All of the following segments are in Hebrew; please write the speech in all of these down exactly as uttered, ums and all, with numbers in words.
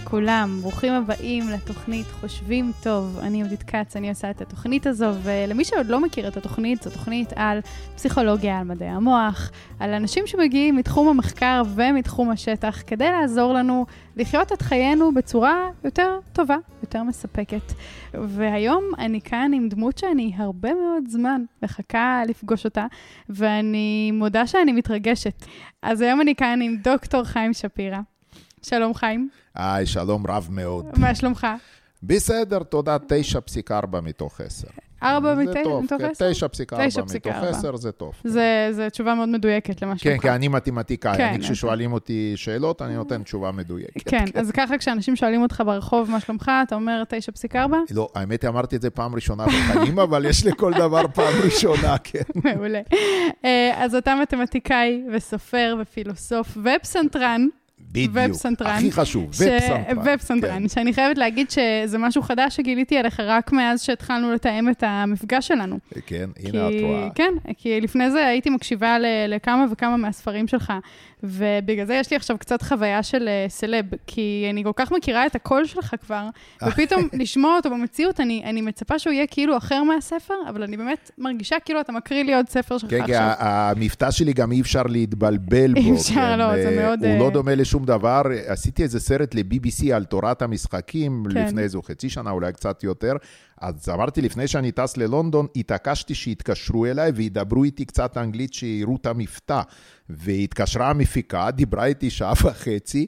לכולם, ברוכים הבאים לתוכנית חושבים טוב. אני יהודית קץ, אני עושה את התוכנית הזו, ולמי שעוד לא מכיר את התוכנית, זו תוכנית על פסיכולוגיה, על מדעי המוח, על אנשים שמגיעים מתחום המחקר ומתחום השטח, כדי לעזור לנו לחיות את חיינו בצורה יותר טובה, יותר מספקת. והיום אני כאן עם דמות שאני הרבה מאוד זמן מחכה לפגוש אותה, ואני מודה שאני מתרגשת. אז היום אני כאן עם דוקטור חיים שפירא. שלום חיים. היי, שלום רב מאוד. מה שלומך? בסדר, תודה, תשע פסיק ארבע מתוך עשר. ארבע מתוך עשר? תשע פסיק ארבע מתוך עשר זה טוב. זה תשובה מאוד מדויקת למה שלומך. כן, כי אני מתמטיקאי, אני כששואלים אותי שאלות, אני נותן תשובה מדויקת. כן, אז ככה כשאנשים שואלים אותך ברחוב מה שלומך, אתה אומר תשע פסיק ארבע? לא, האמת אמרתי את זה פעם ראשונה בחיים, אבל יש לכל דבר פעם ראשונה, כן. מעולה. אז אתה מתמטיקאי וסופר ופילוסוף ופסנתרן. בדיוק, הכי חשוב, ופסנתרן. ופסנתרן, שאני חייבת להגיד שזה משהו חדש שגיליתי עליך רק מאז שהתחלנו לתאם את המפגש שלנו. כן, הנה את רואה. כן, כי לפני זה הייתי מקשיבה לכמה וכמה מהספרים שלך, ובגלל זה יש לי עכשיו קצת חוויה של סלב, כי אני כל כך מכירה את הקול שלך כבר, ופתאום לשמוע אותו במציאות, אני, אני מצפה שהוא יהיה כאילו אחר מהספר, אבל אני באמת מרגישה כאילו אתה מקריא לי עוד ספר שלך עכשיו. כן, המבטא שלי גם אי אפשר להתבלבל בו. אי אפשר, לא, זה מאוד... הוא לא דומה לשום דבר. עשיתי איזה סרט ל-בי בי סי על תורת המשחקים, לפני איזו חצי שנה, אולי קצת יותר. אז אמרתי, לפני שאני טס ללונדון, התעקשתי שהתקשרו אליי, וידברו איתי קצת אנגלית שיראו את המבטא. והתקשרה המפיקה, דיברה איתי שעה וחצי,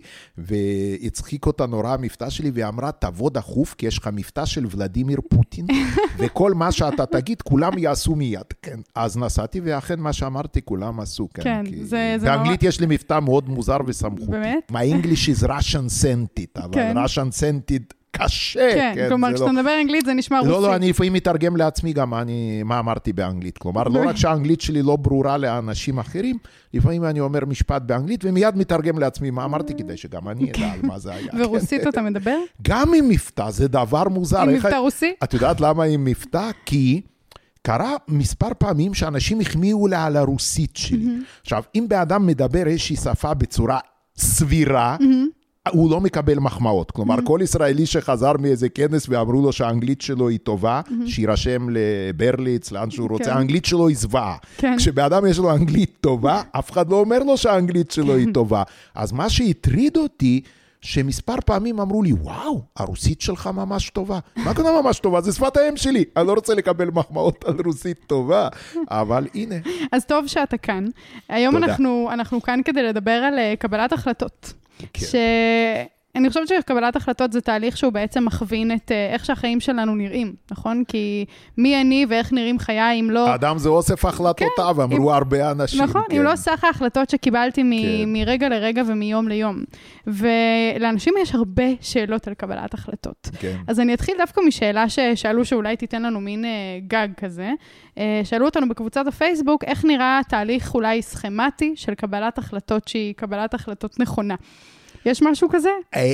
והצחיק אותה נורא המבטא שלי, ואמרה, תבוא דחוף, כי יש לך מבטא של ולדימיר פוטין, וכל מה שאתה תגיד, כולם יעשו מיד. כן. אז נסעתי, ואכן מה שאמרתי, כולם עשו. כן, כן כי... זה... זה באנגלית נורא... יש לי מבטא מאוד מוזר וסמכותי. באמת? My English is Russian scented, אבל כן. Russian scented קשה. כן, כן, כלומר, כשאתה לא... מדבר אנגלית זה נשמע רוסי. לא, לא, אני לפעמים מתרגם לעצמי גם אני, מה אמרתי באנגלית. כלומר, לא רק שהאנגלית שלי לא ברורה לאנשים אחרים, לפעמים אני אומר משפט באנגלית, ומיד מתרגם לעצמי מה אמרתי, כדי שגם אני אדע על מה זה היה. ורוסית אתה מדבר? גם עם מבטא, זה דבר מוזר. עם מבטא רוסי? את יודעת למה עם מבטא? כי קרה מספר פעמים שאנשים החמיאו לה על הרוסית שלי. עכשיו, אם באדם מדבר איזושהי שפה בצורה סבירה, הוא לא מקבל מחמאות. כלומר, כל ישראלי שחזר מאיזה כנס ואמרו לו שהאנגלית שלו היא טובה, שירשם לברליץ, לאן שהוא רוצה, האנגלית שלו היא זוועה. כשבאדם יש לו אנגלית טובה, אף אחד לא אומר לו שהאנגלית שלו היא טובה. אז מה שהטריד אותי, שמספר פעמים אמרו לי, וואו, הרוסית שלך ממש טובה. מה קורה ממש טובה? זה שפת האם שלי. אני לא רוצה לקבל מחמאות על רוסית טובה, אבל הנה. אז טוב שאתה כאן. היום אנחנו, אנחנו כאן כדי לדבר על קבלת החלטות. כן. שאני חושבת שקבלת החלטות זה תהליך שהוא בעצם מכווין את איך שהחיים שלנו נראים, נכון? כי מי אני ואיך נראים חיי אם לא... האדם זה אוסף החלטותיו, כן, אמרו אם... הרבה אנשים. נכון, כן. אם לא סך ההחלטות שקיבלתי מ... כן. מרגע לרגע ומיום ליום. ולאנשים יש הרבה שאלות על קבלת החלטות. כן. אז אני אתחיל דווקא משאלה ששאלו שאולי תיתן לנו מין גג כזה. שאלו אותנו בקבוצת הפייסבוק, איך נראה תהליך אולי סכמטי של קבלת החלטות שהיא קבלת החלטות נכונה. יש משהו כזה?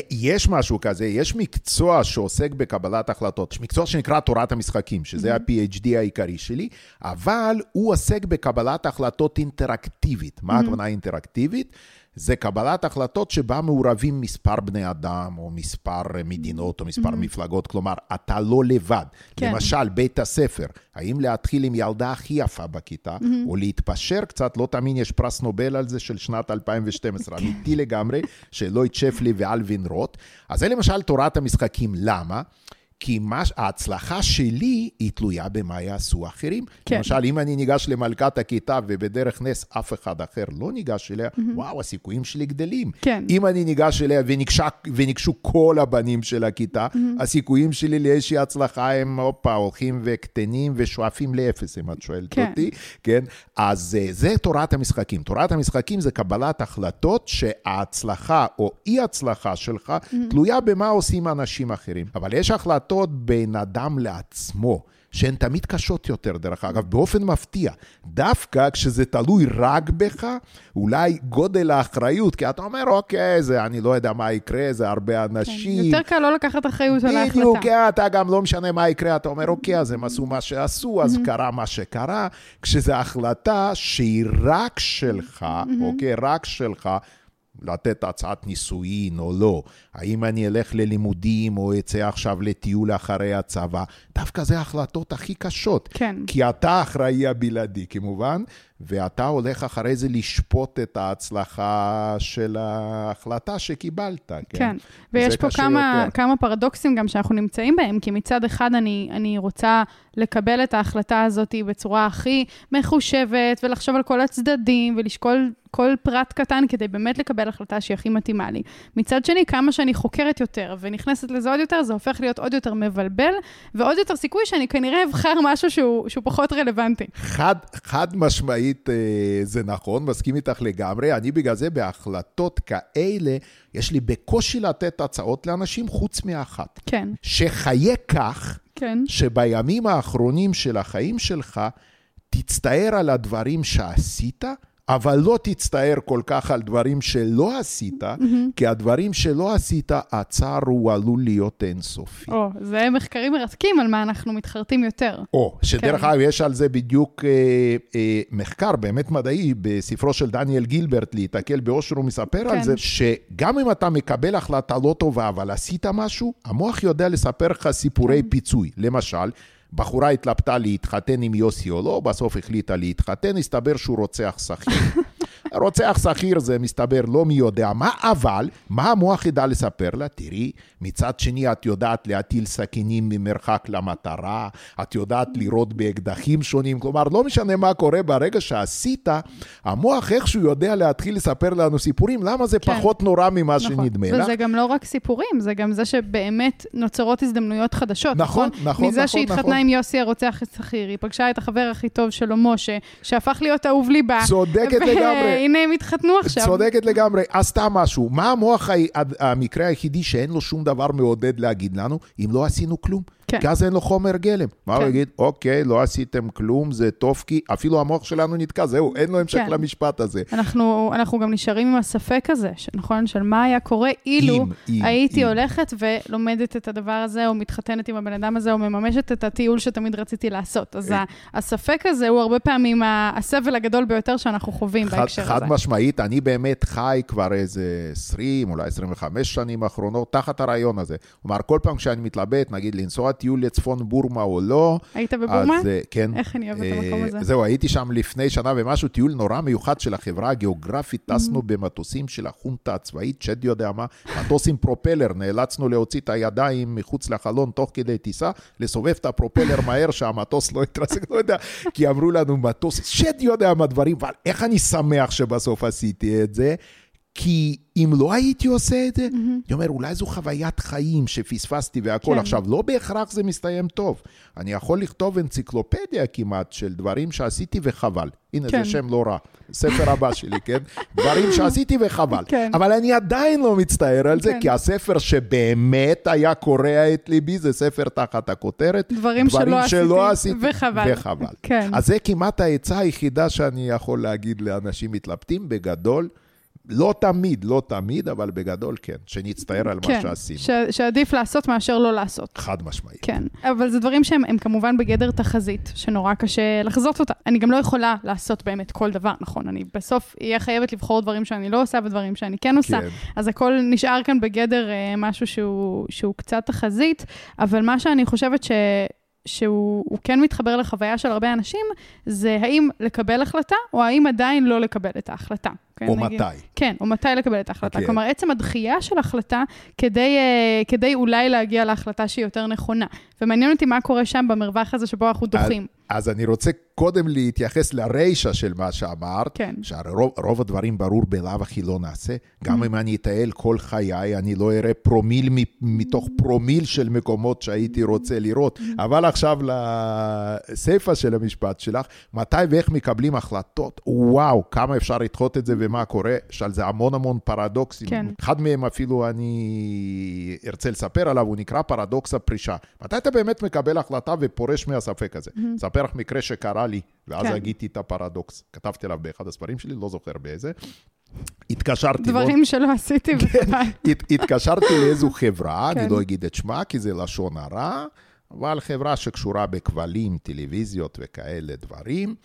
יש משהו כזה, יש מקצוע שעוסק בקבלת החלטות, יש מקצוע שנקרא תורת המשחקים, שזה ה-פי אייץ' די העיקרי שלי, אבל הוא עוסק בקבלת החלטות אינטראקטיבית. מה הכוונה אינטראקטיבית? זה קבלת החלטות שבה מעורבים מספר בני אדם, או מספר מדינות, או מספר מפלגות, כלומר, אתה לא לבד. כן. למשל, בית הספר, האם להתחיל עם ילדה הכי יפה בכיתה, או להתפשר קצת, לא תאמין, יש פרס נובל על זה של שנת אלפיים ושתים עשרה, אמיתי לגמרי, שלויד שפלי ואלווין רוט. אז זה למשל תורת המשחקים. למה? כי ההצלחה שלי היא תלויה במה יעשו אחרים. כן. למשל, אם אני ניגש למלכת הכיתה ובדרך נס אף אחד אחר לא ניגש אליה, mm-hmm. וואו, הסיכויים שלי גדלים. כן. אם אני ניגש אליה וניגשה, וניגשו כל הבנים של הכיתה, mm-hmm. הסיכויים שלי לאיזושהי הצלחה הם, אופה, הולכים וקטנים ושואפים לאפס, אם את שואלת כן. אותי. כן. אז זה תורת המשחקים. תורת המשחקים זה קבלת החלטות שההצלחה או אי הצלחה שלך mm-hmm. תלויה במה עושים אנשים אחרים. אבל יש החלטות בין אדם לעצמו, שהן תמיד קשות יותר, דרך אגב, באופן מפתיע. דווקא כשזה תלוי רק בך, אולי גודל האחריות, כי אתה אומר, אוקיי, זה, אני לא יודע מה יקרה, זה הרבה אנשים. יותר קל לא לקחת אחריות על ההחלטה. בדיוק, אתה גם לא משנה מה יקרה, אתה אומר, אוקיי, אז הם עשו מה שעשו, אז קרה מה שקרה. כשזו החלטה שהיא רק שלך, אוקיי, רק שלך, לתת הצעת נישואין או לא, האם אני אלך ללימודים או אצא עכשיו לטיול אחרי הצבא, דווקא זה ההחלטות הכי קשות. כן. כי אתה אחראי הבלעדי, כמובן, ואתה הולך אחרי זה לשפוט את ההצלחה של ההחלטה שקיבלת. כן. כן. ויש פה כמה, כמה פרדוקסים גם שאנחנו נמצאים בהם, כי מצד אחד אני, אני רוצה לקבל את ההחלטה הזאת בצורה הכי מחושבת, ולחשוב על כל הצדדים, ולשקול כל פרט קטן, כדי באמת לקבל החלטה שהיא הכי מתאימה לי. מצד שני, כמה שאני חוקרת יותר, ונכנסת לזה עוד יותר, זה הופך להיות עוד יותר מבלבל, ועוד יותר סיכוי שאני כנראה אבחר משהו שהוא, שהוא פחות רלוונטי. חד, חד משמעית זה נכון, מסכים איתך לגמרי. אני בגלל זה בהחלטות כאלה, יש לי בקושי לתת הצעות לאנשים חוץ מאחת. כן. שחיה כך, כן. שבימים האחרונים של החיים שלך, תצטער על הדברים שעשית, אבל לא תצטער כל כך על דברים שלא עשית, mm-hmm. כי הדברים שלא עשית, הצער הוא עלול להיות אינסופי. או, זה מחקרים מרתקים על מה אנחנו מתחרטים יותר. או, שדרך אגב, יש על זה בדיוק אה, אה, מחקר באמת מדעי, בספרו של דניאל גילברט, להתקל באושר, הוא מספר כן. על זה, שגם אם אתה מקבל החלטה לא טובה, אבל עשית משהו, המוח יודע לספר לך סיפורי כן. פיצוי. למשל, בחורה התלבטה להתחתן עם יוסי או לא, בסוף החליטה להתחתן, הסתבר שהוא רוצח שכיר. רוצח שכיר זה מסתבר לא מי יודע מה, אבל מה המוח ידע לספר לה? תראי, מצד שני את יודעת להטיל סכינים ממרחק למטרה, את יודעת לראות באקדחים שונים, כלומר לא משנה מה קורה ברגע שעשית, המוח איכשהו יודע להתחיל לספר לנו סיפורים, למה זה כן. פחות נורא ממה נכון. שנדמה לך? וזה גם לא רק סיפורים, זה גם זה שבאמת נוצרות הזדמנויות חדשות. נכון, נכון, נכון. מזה נכון, שהתחתנה נכון. עם יוסי הרוצח שכיר, היא פגשה את החבר הכי טוב שלו, משה, שהפך להיות אהוב ליבה. צודקת לגמרי. הנה הם התחתנו עכשיו. צודקת לגמרי, עשתה משהו. מה המוח המקרה היחידי שאין לו שום דבר מעודד להגיד לנו, אם לא עשינו כלום? כן. כי אז אין לו חומר גלם. מה כן. הוא יגיד? אוקיי, לא עשיתם כלום, זה טוב, כי אפילו המוח שלנו נתקע, זהו, אין לו המשך כן. למשפט הזה. אנחנו, אנחנו גם נשארים עם הספק הזה, נכון? של מה היה קורה אילו אם, אם, הייתי אם. הולכת ולומדת את הדבר הזה, או מתחתנת עם הבן אדם הזה, או מממשת את הטיול שתמיד רציתי לעשות. אז הספק הזה הוא הרבה פעמים הסבל הגדול ביותר שאנחנו חווים חד, בהקשר חד הזה. חד משמעית, אני באמת חי כבר איזה עשרים, אולי עשרים וחמש שנים האחרונות, תחת הרעיון הזה. כלומר, כל פעם כשאני מתלבט, נגיד, לנסוע טיול לצפון בורמה או לא. היית בבורמה? אז, כן. איך אני אוהבת את המקום הזה? זהו, הייתי שם לפני שנה ומשהו, טיול נורא מיוחד של החברה הגיאוגרפית, טסנו במטוסים של החונטה הצבאית, שד יודע מה, מטוס עם פרופלר, נאלצנו להוציא את הידיים מחוץ לחלון תוך כדי טיסה, לסובב את הפרופלר מהר שהמטוס לא יתרסק, לא יודע, כי אמרו לנו מטוס, שד יודע מה דברים, אבל איך אני שמח שבסוף עשיתי את זה, כי אם לא הייתי עושה את זה, אני אומר, אולי זו חוויית חיים שפספסתי והכל. עכשיו, לא בהכרח זה מסתיים טוב. אני יכול לכתוב אנציקלופדיה כמעט של דברים שעשיתי וחבל. הנה, זה שם לא רע. ספר הבא שלי, כן? דברים שעשיתי וחבל. אבל אני עדיין לא מצטער על זה, כי הספר שבאמת היה קורע את ליבי, זה ספר תחת הכותרת. דברים שלא עשיתי וחבל. אז זה כמעט העצה היחידה שאני יכול להגיד לאנשים מתלבטים בגדול, לא תמיד, לא תמיד, אבל בגדול כן, שנצטער על כן, מה שעשינו. ש- שעדיף לעשות מאשר לא לעשות. חד משמעית. כן, אבל זה דברים שהם הם כמובן בגדר תחזית, שנורא קשה לחזות אותה. אני גם לא יכולה לעשות באמת כל דבר, נכון? אני בסוף אהיה חייבת לבחור דברים שאני לא עושה ודברים שאני כן עושה. כן. אז הכל נשאר כאן בגדר אה, משהו שהוא, שהוא קצת תחזית, אבל מה שאני חושבת ש... שהוא כן מתחבר לחוויה של הרבה אנשים, זה האם לקבל החלטה, או האם עדיין לא לקבל את ההחלטה. או מתי. כן, או מתי לקבל את ההחלטה. כלומר, עצם הדחייה של החלטה, כדי, כדי אולי להגיע להחלטה שהיא יותר נכונה. ומעניין אותי מה קורה שם במרווח הזה שבו אנחנו דוחים. אז אני רוצה קודם להתייחס לריישה של מה שאמרת, כן. שרוב הדברים ברור בלאו הכי לא נעשה. גם אם אני אטייל כל חיי, אני לא אראה פרומיל מתוך פרומיל של מקומות שהייתי רוצה לראות. אבל עכשיו לסייפה של המשפט שלך, מתי ואיך מקבלים החלטות? וואו, כמה אפשר לדחות את זה ומה קורה? שעל זה המון המון פרדוקסים. כן. אחד מהם אפילו אני ארצה לספר עליו, הוא נקרא פרדוקס הפרישה. מתי אתה באמת מקבל החלטה ופורש מהספק הזה? ספר לך מקרה שקרה לי, ואז הגיתי את הפרדוקס. כתבתי עליו באחד הספרים שלי, לא זוכר באיזה. התקשרתי... דברים שלא עשיתי. התקשרתי לאיזו חברה, אני לא אגיד את שמה, כי זה לשון הרע, אבל חברה שקשורה בכבלים, טלוויזיות וכאלה דברים,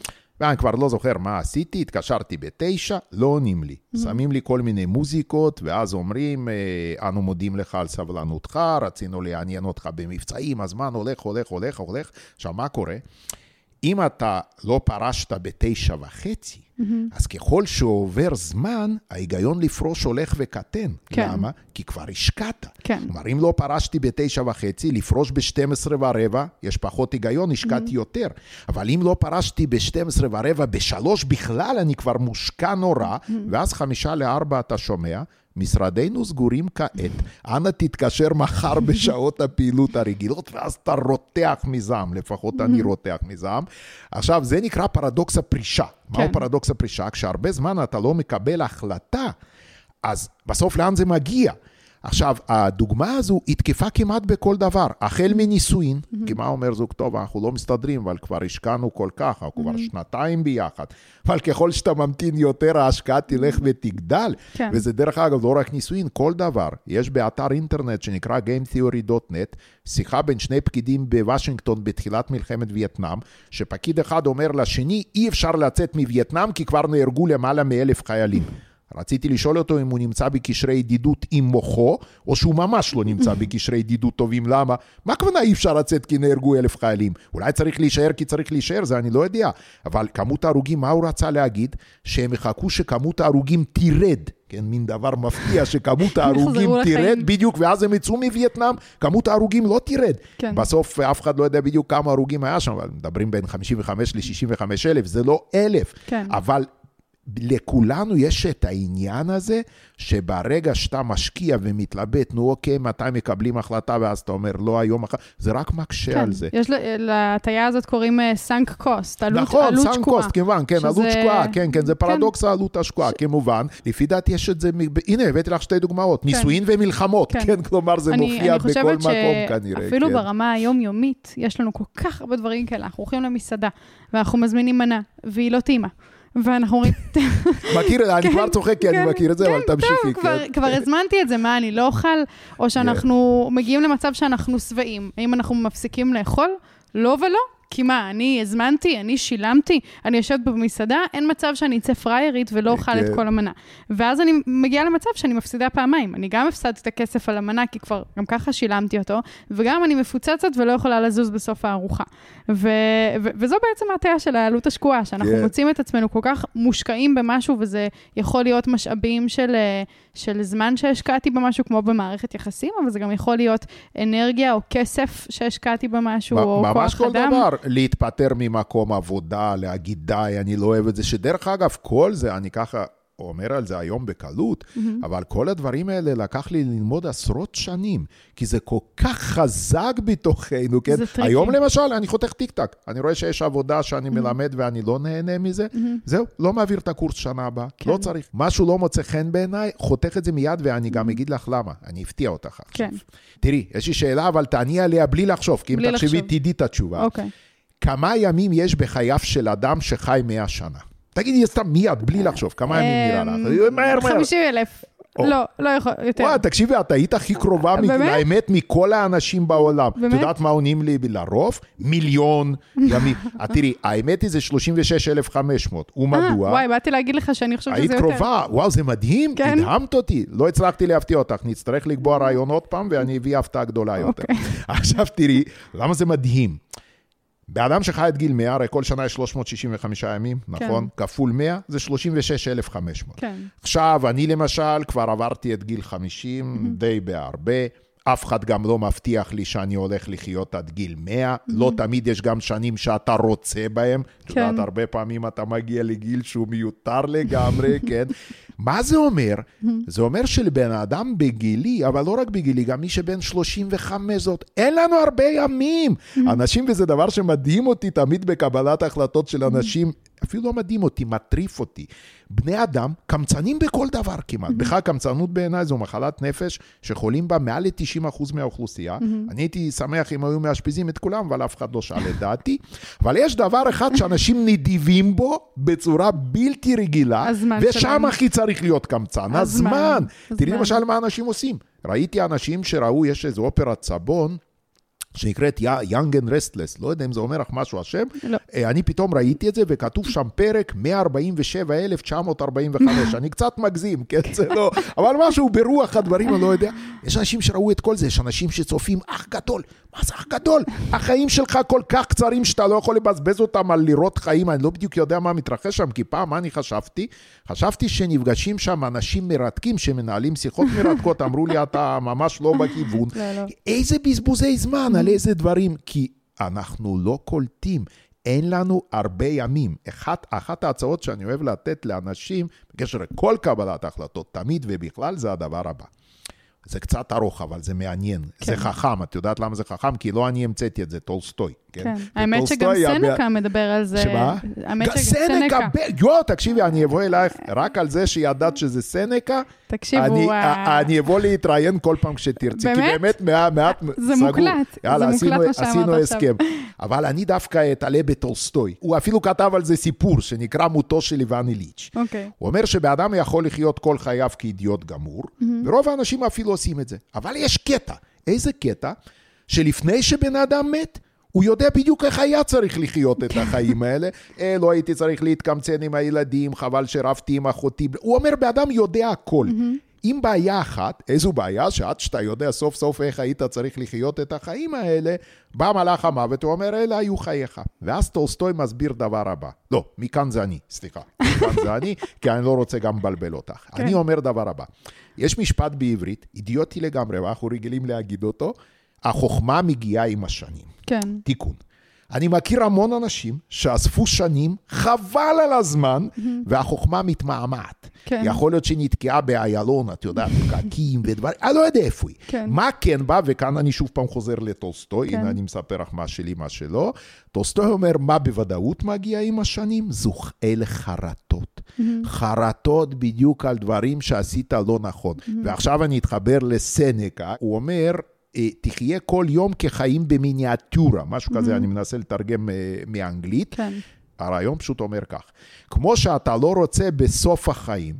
ואני כבר לא זוכר מה עשיתי, התקשרתי בתשע, לא עונים לי. שמים לי כל מיני מוזיקות, ואז אומרים, אנו מודים לך על סבלנותך, רצינו לעניין אותך במבצעים, הזמן הולך, הולך, הולך, הולך. עכשיו, מה קורה? אם אתה לא פרשת בתשע וחצי, mm-hmm. אז ככל שעובר זמן, ההיגיון לפרוש הולך וקטן. כן. למה? כי כבר השקעת. כן. כלומר, אם לא פרשתי בתשע וחצי, לפרוש ב-שתים עשרה ורבע, יש פחות היגיון, השקעתי mm-hmm. יותר. אבל אם לא פרשתי ב-שתים עשרה ורבע, בשלוש בכלל אני כבר מושקע נורא, mm-hmm. ואז חמישה לארבע אתה שומע, משרדינו סגורים כעת, אנא תתקשר מחר בשעות הפעילות הרגילות, ואז אתה רותח מזעם, לפחות אני רותח מזעם. עכשיו, זה נקרא פרדוקס הפרישה. מהו פרדוקס הפרישה? כשהרבה זמן אתה לא מקבל החלטה, אז בסוף לאן זה מגיע? עכשיו, הדוגמה הזו היא תקפה כמעט בכל דבר, החל מנישואין, כי מה אומר זוג טוב, אנחנו לא מסתדרים, אבל כבר השקענו כל כך, אנחנו כבר שנתיים ביחד, אבל ככל שאתה ממתין יותר, ההשקעה תלך ותגדל, וזה דרך אגב לא רק נישואין, כל דבר. יש באתר אינטרנט שנקרא גיים תיאורי דוט נט, שיחה בין שני פקידים בוושינגטון בתחילת מלחמת וייטנאם, שפקיד אחד אומר לשני, אי אפשר לצאת מווייטנאם, כי כבר נהרגו למעלה מאלף חיילים. רציתי לשאול אותו אם הוא נמצא בקשרי ידידות עם מוחו, או שהוא ממש לא נמצא בקשרי ידידות טובים. למה? מה הכוונה אי אפשר לצאת כי נהרגו אלף חיילים? אולי צריך להישאר כי צריך להישאר, זה אני לא יודע. אבל כמות ההרוגים, מה הוא רצה להגיד? שהם יחכו שכמות ההרוגים תירד. כן, מין דבר מפתיע שכמות ההרוגים תירד בדיוק, ואז הם יצאו מווייטנאם, כמות ההרוגים לא תירד. כן. בסוף אף אחד לא יודע בדיוק כמה הרוגים היה שם, אבל מדברים בין חמישים וחמש ל-שישים וחמישה אלף, זה לא אלף. כן. אבל לכולנו יש את העניין הזה, שברגע שאתה משקיע ומתלבט, נו אוקיי, מתי מקבלים החלטה, ואז אתה אומר, לא היום אחר, זה רק מקשה כן. על זה. יש לתאיה הזאת קוראים סנק קוסט, עלות, נכון, עלות סנק שקועה. קוסט, כמובן, כן, שזה... עלות שקועה, כן, כן, זה פרדוקס כן. העלות השקועה, ש... כמובן. לפי דעתי יש את זה, הנה, הבאתי לך שתי דוגמאות, כן. נישואין ומלחמות, כן, כן כלומר, זה אני, מופיע אני בכל מקום כנראה. אפילו כן. ברמה היומיומית, יש לנו כל כך הרבה דברים כאלה, אנחנו הולכים למסעדה, ואנחנו מזמינים מנה, והיא לא טעימה. ואנחנו אומרים... מכיר, אני כבר צוחק כי אני מכיר את זה, אבל תמשיכי. כבר הזמנתי את זה, מה, אני לא אוכל, או שאנחנו מגיעים למצב שאנחנו שבעים. האם אנחנו מפסיקים לאכול? לא ולא. כי מה, אני הזמנתי, אני שילמתי, אני יושבת במסעדה, אין מצב שאני אצא פריירית ולא אוכל את כל המנה. ואז אני מגיעה למצב שאני מפסידה פעמיים. אני גם הפסדתי את הכסף על המנה, כי כבר גם ככה שילמתי אותו, וגם אני מפוצצת ולא יכולה לזוז בסוף הארוחה. ו- ו- וזו בעצם ההטיה של העלות השקועה, שאנחנו מוצאים את עצמנו כל כך מושקעים במשהו, וזה יכול להיות משאבים של, של זמן שהשקעתי במשהו, כמו במערכת יחסים, אבל זה גם יכול להיות אנרגיה או כסף שהשקעתי במשהו, או כוח אדם. להתפטר ממקום עבודה, להגיד די, אני לא אוהב את זה, שדרך אגב, כל זה, אני ככה אומר על זה היום בקלות, mm-hmm. אבל כל הדברים האלה לקח לי ללמוד עשרות שנים, כי זה כל כך חזק בתוכנו, כן? היום למשל, אני חותך טיק-טק, אני רואה שיש עבודה שאני mm-hmm. מלמד ואני לא נהנה מזה, mm-hmm. זהו, לא מעביר את הקורס שנה הבאה, כן. לא צריך. משהו לא מוצא חן בעיניי, חותך את זה מיד, ואני mm-hmm. גם אגיד לך למה, אני אפתיע אותך עכשיו. כן. תראי, יש לי שאלה, אבל תעני עליה בלי לחשוב, כי אם תחשבי, תדעי את התשובה. אוקיי. כמה ימים יש בחייו של אדם שחי מאה שנה? תגידי, סתם מיד, בלי לחשוב, כמה ימים נראה לך? מהר, מהר. חמישים אלף. לא, לא יכול, יותר. וואי, תקשיבי, את היית הכי קרובה לאמת מכל האנשים בעולם. את יודעת מה עונים לי לרוב? מיליון ימים. תראי, האמת היא זה שלושים ושש אלף וחמש מאות. ומדוע? וואי, באתי להגיד לך שאני חושבת שזה יותר. היית קרובה, וואו, זה מדהים, הדהמת אותי. לא הצלחתי להפתיע אותך, נצטרך לקבוע רעיון עוד פעם, ואני אביא הפתעה גדולה יותר. עכשיו תראי, למה זה מדהים? באדם שחי את גיל מאה, הרי כל שנה יש שלוש מאות שישים וחמישה ימים, נכון? כפול מאה, זה שלושים ושש אלף וחמש מאות. עכשיו, אני למשל כבר עברתי את גיל חמישים, די בהרבה, אף אחד גם לא מבטיח לי שאני הולך לחיות עד גיל מאה, לא תמיד יש גם שנים שאתה רוצה בהם, את יודעת, הרבה פעמים אתה מגיע לגיל שהוא מיותר לגמרי, כן? מה זה אומר? זה אומר שלבן אדם בגילי, אבל לא רק בגילי, גם מי שבין שלושים וחמש זאת, אין לנו הרבה ימים. אנשים, וזה דבר שמדהים אותי תמיד בקבלת החלטות של אנשים, אפילו לא מדהים אותי, מטריף אותי. בני אדם קמצנים בכל דבר כמעט. בכלל, קמצנות בעיניי זו מחלת נפש שחולים בה מעל ל-תשעים אחוז מהאוכלוסייה. אני הייתי שמח אם היו מאשפיזים את כולם, אבל אף אחד לא שאל את דעתי. אבל יש דבר אחד שאנשים נדיבים בו בצורה בלתי רגילה, ושם הכי צריך להיות קמצן. הזמן. תראי למשל מה אנשים עושים. ראיתי אנשים שראו, יש איזו אופרת סבון, שנקראת Young and Restless, לא יודע אם זה אומר לך משהו השם, לא. אני פתאום ראיתי את זה, וכתוב שם פרק מאה ארבעים ושבע אלף תשע מאות ארבעים וחמש. אני קצת מגזים, כן, זה לא, אבל משהו ברוח הדברים, אני לא יודע. יש אנשים שראו את כל זה, יש אנשים שצופים, אח גדול, מה זה אח גדול? החיים שלך כל כך קצרים, שאתה לא יכול לבזבז אותם על לראות חיים, אני לא בדיוק יודע מה מתרחש שם, כי פעם, מה אני חשבתי? חשבתי שנפגשים שם אנשים מרתקים, שמנהלים שיחות מרתקות, אמרו לי, אתה ממש לא בכיוון. איזה בזבוזי זמן, על איזה דברים, כי אנחנו לא קולטים, אין לנו הרבה ימים. אחת, אחת ההצעות שאני אוהב לתת לאנשים, בקשר לכל קבלת החלטות, תמיד ובכלל, זה הדבר הבא. זה קצת ארוך, אבל זה מעניין. כן. זה חכם, את יודעת למה זה חכם? כי לא אני המצאתי את זה, טולסטוי. כן, כן. האמת שגם סנקה מדבר על זה. שמה? סנקה, יו, תקשיבי, אני אבוא אלייך רק על זה שידעת שזה סנקה. תקשיבו. אני אבוא להתראיין כל פעם כשתרצי, כי באמת מעט סגור. זה מוקלט, זה מוקלט מה שאמרת עכשיו. אבל אני דווקא אתעלה בטולסטוי. הוא אפילו כתב על זה סיפור שנקרא מותו של איוון איליץ'. הוא אומר שבאדם יכול לחיות כל חייו כאידיוט גמור, ורוב האנשים אפילו עושים את זה. אבל יש קטע. איזה קטע? שלפני שבן אדם מת, הוא יודע בדיוק איך היה צריך לחיות את החיים האלה. אה, לא הייתי צריך להתקמצן עם הילדים, חבל שרבתי עם אחותי. הוא אומר, באדם יודע הכל. אם בעיה אחת, איזו בעיה שעד שאתה יודע סוף סוף איך היית צריך לחיות את החיים האלה, בא מלאך המוות, הוא אומר, אלה היו חייך. ואז טולסטוי מסביר דבר הבא. לא, מכאן זה אני, סליחה. מכאן זה אני, כי אני לא רוצה גם לבלבל אותך. כן. אני אומר דבר הבא. יש משפט בעברית, אידיוטי לגמרי, ואנחנו רגילים להגיד אותו, החוכמה מגיעה עם השנים. כן. תיקון. אני מכיר המון אנשים שאספו שנים, חבל על הזמן, mm-hmm. והחוכמה מתמהמת. כן. יכול להיות שנתקעה באיילון, את יודעת, פקקים ודברים, אני לא יודע איפה היא. כן. מה כן בא, וכאן אני שוב פעם חוזר לטולסטוי, כן. הנה אני מספר לך מה שלי, מה שלא. טולסטוי אומר, מה בוודאות מגיע עם השנים? זו אלה חרטות. Mm-hmm. חרטות בדיוק על דברים שעשית לא נכון. Mm-hmm. ועכשיו אני אתחבר לסנקה, הוא אומר, תחיה כל יום כחיים במיניאטורה, משהו כזה, אני מנסה לתרגם מאנגלית. כן. הרעיון פשוט אומר כך, כמו שאתה לא רוצה בסוף החיים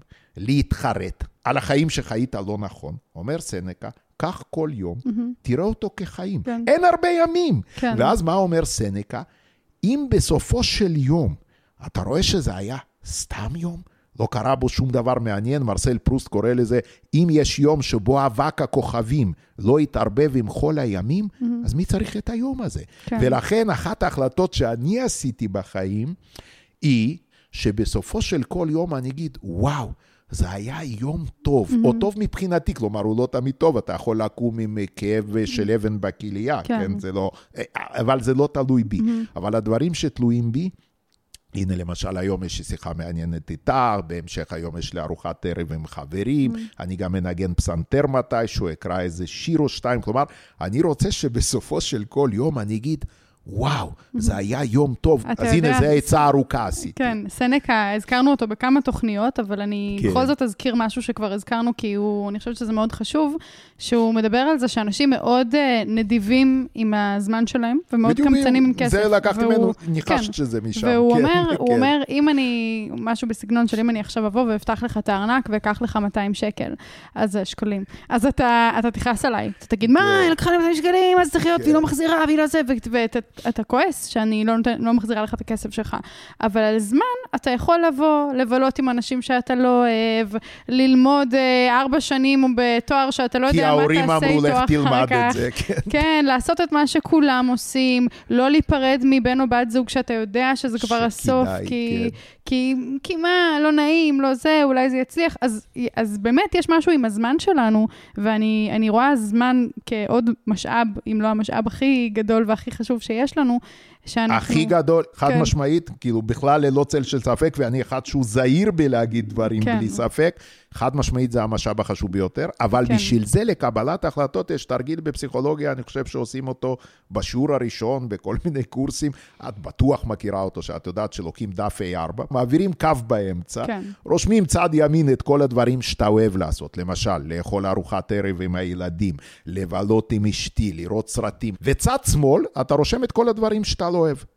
להתחרט על החיים שחיית לא נכון, אומר סנקה, כך כל יום, תראה אותו כחיים. כן. אין הרבה ימים. כן. ואז מה אומר סנקה? אם בסופו של יום אתה רואה שזה היה סתם יום, לא קרה בו שום דבר מעניין, מרסל פרוסט קורא לזה, אם יש יום שבו אבק הכוכבים לא יתערבב עם כל הימים, mm-hmm. אז מי צריך את היום הזה? כן. ולכן אחת ההחלטות שאני עשיתי בחיים, היא שבסופו של כל יום אני אגיד, וואו, זה היה יום טוב, mm-hmm. או טוב מבחינתי, כלומר הוא לא תמיד טוב, אתה יכול לקום עם כאב של אבן בכליה, כן. כן? זה לא, אבל זה לא תלוי בי. Mm-hmm. אבל הדברים שתלויים בי, הנה למשל היום יש שיחה מעניינת איתה, בהמשך היום יש לי ארוחת ערב עם חברים, mm. אני גם מנגן פסנתר מתישהו, אקרא איזה שיר או שתיים, כלומר, אני רוצה שבסופו של כל יום אני אגיד, וואו, זה היה יום טוב, אז הנה, זה עצה ארוכה עשיתי. כן, סנקה, הזכרנו אותו בכמה תוכניות, אבל אני בכל זאת אזכיר משהו שכבר הזכרנו, כי אני חושבת שזה מאוד חשוב, שהוא מדבר על זה שאנשים מאוד נדיבים עם הזמן שלהם, ומאוד קמצנים עם כסף. זה לקחת ממנו, ניחשת שזה משם. והוא אומר, אם אני, משהו בסגנון של אם אני עכשיו אבוא ואפתח לך את הארנק, ואקח לך מאתיים שקל, אז שקלים. אז אתה תכעס עליי, אתה תגיד, מה, לקחה לי מאתיים שקלים, אז צריך להיות, והיא לא מחזירה, והיא לא זה, אתה כועס שאני לא, נותן, לא מחזירה לך את הכסף שלך. אבל על זמן אתה יכול לבוא, לבלות עם אנשים שאתה לא אוהב, ללמוד אה, ארבע שנים בתואר שאתה לא יודע מה תעשה איתו אחר כך. כי ההורים אמרו לך תלמד את זה. כן. כן, לעשות את מה שכולם עושים, לא להיפרד מבן או בת זוג שאתה יודע שזה כבר הסוף, כי, כן. כי, כי מה, לא נעים, לא זה, אולי זה יצליח. אז, אז באמת יש משהו עם הזמן שלנו, ואני אני רואה זמן כעוד משאב, אם לא המשאב הכי גדול והכי חשוב שיש לנו, שאנחנו... הכי גדול, חד כן. משמעית, כאילו בכלל ללא צל של ספק, ואני אחד שהוא זהיר בלהגיד דברים כן. בלי ספק, חד משמעית זה המשאב החשוב ביותר, אבל כן. בשביל זה לקבלת החלטות יש תרגיל בפסיכולוגיה, אני חושב שעושים אותו בשיעור הראשון, בכל מיני קורסים, את בטוח מכירה אותו, שאת יודעת שלוקים דף איי ארבע, מעבירים קו באמצע, כן. רושמים צד ימין את כל הדברים שאתה אוהב לעשות, למשל, לאכול ארוחת ערב עם הילדים, לבלות עם אשתי, לראות סרטים, וצד שמאל, אתה רושם את כל הדברים שאתה לא אוהב.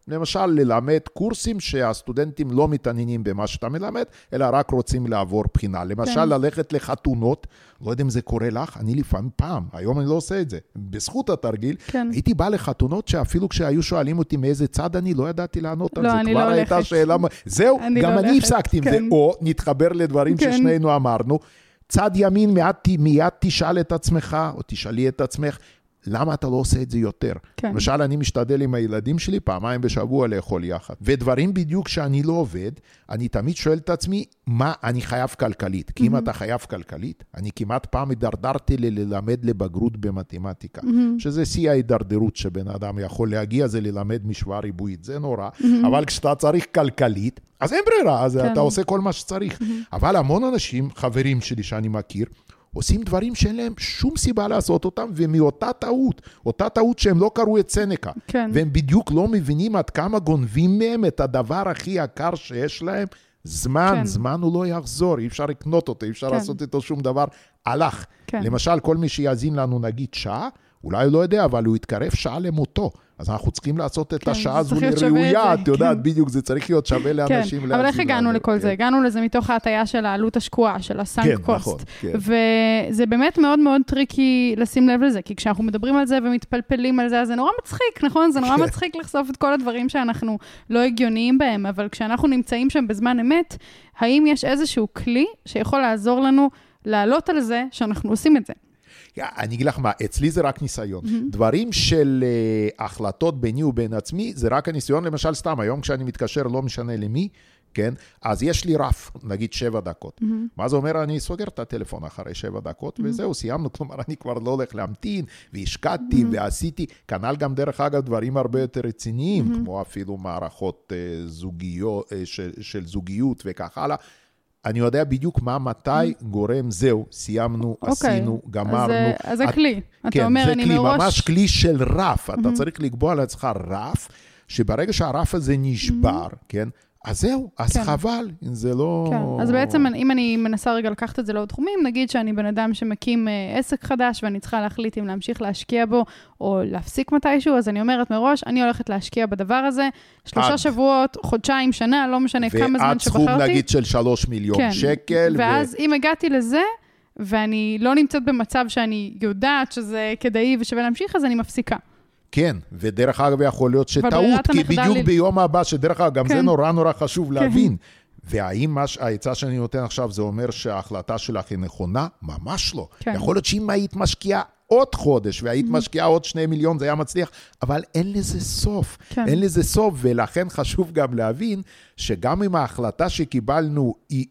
למשל, ללמד קורסים שהסטודנטים לא מתעניינים במה שאתה מלמד, אלא רק רוצים לעבור בחינה. למשל, כן. ללכת לחתונות, לא יודע אם זה קורה לך, אני לפעמים פעם, היום אני לא עושה את זה. בזכות התרגיל, כן. הייתי בא לחתונות שאפילו כשהיו שואלים אותי מאיזה צד, אני לא ידעתי לענות לא, על זה. אני כבר לא הייתה הולכת. שאלה, זהו, אני גם לא אני הולכת. הפסקתי עם כן. זה, או נתחבר לדברים כן. ששנינו אמרנו, צד ימין מיד, מיד תשאל את עצמך, או תשאלי את עצמך, למה אתה לא עושה את זה יותר? כן. למשל, אני משתדל עם הילדים שלי פעמיים בשבוע לאכול יחד. ודברים בדיוק שאני לא עובד, אני תמיד שואל את עצמי, מה אני חייב כלכלית? כי אם אתה חייב כלכלית, אני כמעט פעם הדרדרתי ללמד לבגרות במתמטיקה, שזה שיא ההידרדרות שבן אדם יכול להגיע, זה ללמד משוואה ריבועית, זה נורא. אבל כשאתה צריך כלכלית, אז אין ברירה, אז אתה עושה כל מה שצריך. אבל המון אנשים, חברים שלי שאני מכיר, עושים דברים שאין להם שום סיבה לעשות אותם, ומאותה טעות, אותה טעות שהם לא קראו את סנקה, כן. והם בדיוק לא מבינים עד כמה גונבים מהם את הדבר הכי יקר שיש להם, זמן, כן. זמן הוא לא יחזור, אי אפשר לקנות אותו, אי אפשר כן. לעשות איתו שום דבר, הלך. כן. למשל, כל מי שיאזין לנו נגיד שעה, אולי לא יודע, אבל הוא יתקרב שעה למותו. אז אנחנו צריכים לעשות את כן, השעה הזו לראויה, את יודעת, כן. בדיוק, זה צריך להיות שווה לאנשים. כן, אבל איך הגענו לכל כן. זה? הגענו לזה מתוך ההטיה של העלות השקועה, של הסנק כן, קוסט. נכון, כן. וזה באמת מאוד מאוד טריקי לשים לב לזה, כי כשאנחנו מדברים על זה ומתפלפלים על זה, זה נורא מצחיק, נכון? זה נורא מצחיק לחשוף את כל הדברים שאנחנו לא הגיוניים בהם, אבל כשאנחנו נמצאים שם בזמן אמת, האם יש איזשהו כלי שיכול לעזור לנו לעלות על זה שאנחנו עושים את זה? אני אגיד לך מה, אצלי זה רק ניסיון. Mm-hmm. דברים של uh, החלטות ביני ובין עצמי, זה רק הניסיון, למשל סתם, היום כשאני מתקשר, לא משנה למי, כן? אז יש לי רף, נגיד שבע דקות. Mm-hmm. מה זה אומר? אני סוגר את הטלפון אחרי שבע דקות, mm-hmm. וזהו, סיימנו, כלומר, אני כבר לא הולך להמתין, והשקעתי mm-hmm. ועשיתי, כנ"ל גם דרך אגב דברים הרבה יותר רציניים, mm-hmm. כמו אפילו מערכות uh, זוגיות, uh, של, של זוגיות וכך הלאה. אני יודע בדיוק מה, מתי גורם, זהו, סיימנו, עשינו, גמרנו. אז זה כלי. אתה אומר, אני מראש... כן, זה כלי, ממש כלי של רף. אתה צריך לקבוע לעצמך רף, שברגע שהרף הזה נשבר, כן, אז זהו, אז כן. חבל, זה לא... כן. אז בעצם, אם אני מנסה רגע לקחת את זה לעוד תחומים, נגיד שאני בן אדם שמקים אה, עסק חדש, ואני צריכה להחליט אם להמשיך להשקיע בו, או להפסיק מתישהו, אז אני אומרת מראש, אני הולכת להשקיע בדבר הזה, שלושה עד. שבועות, חודשיים, שנה, לא משנה כמה זמן שבחרתי. ועד סכום נגיד של שלוש מיליון כן. שקל. ואז ו... אם הגעתי לזה, ואני לא נמצאת במצב שאני יודעת שזה כדאי ושווה להמשיך, אז אני מפסיקה. כן, ודרך אגב יכול להיות שטעות, כי בדיוק ל... ביום הבא, שדרך אגב, גם כן. זה נורא נורא חשוב כן. להבין. והאם ההצעה שאני נותן עכשיו, זה אומר שההחלטה שלך היא נכונה? ממש לא. כן. יכול להיות שאם היית משקיעה עוד חודש, והיית משקיעה עוד שני מיליון, זה היה מצליח, אבל אין לזה סוף. כן. אין לזה סוף, ולכן חשוב גם להבין, שגם אם ההחלטה שקיבלנו היא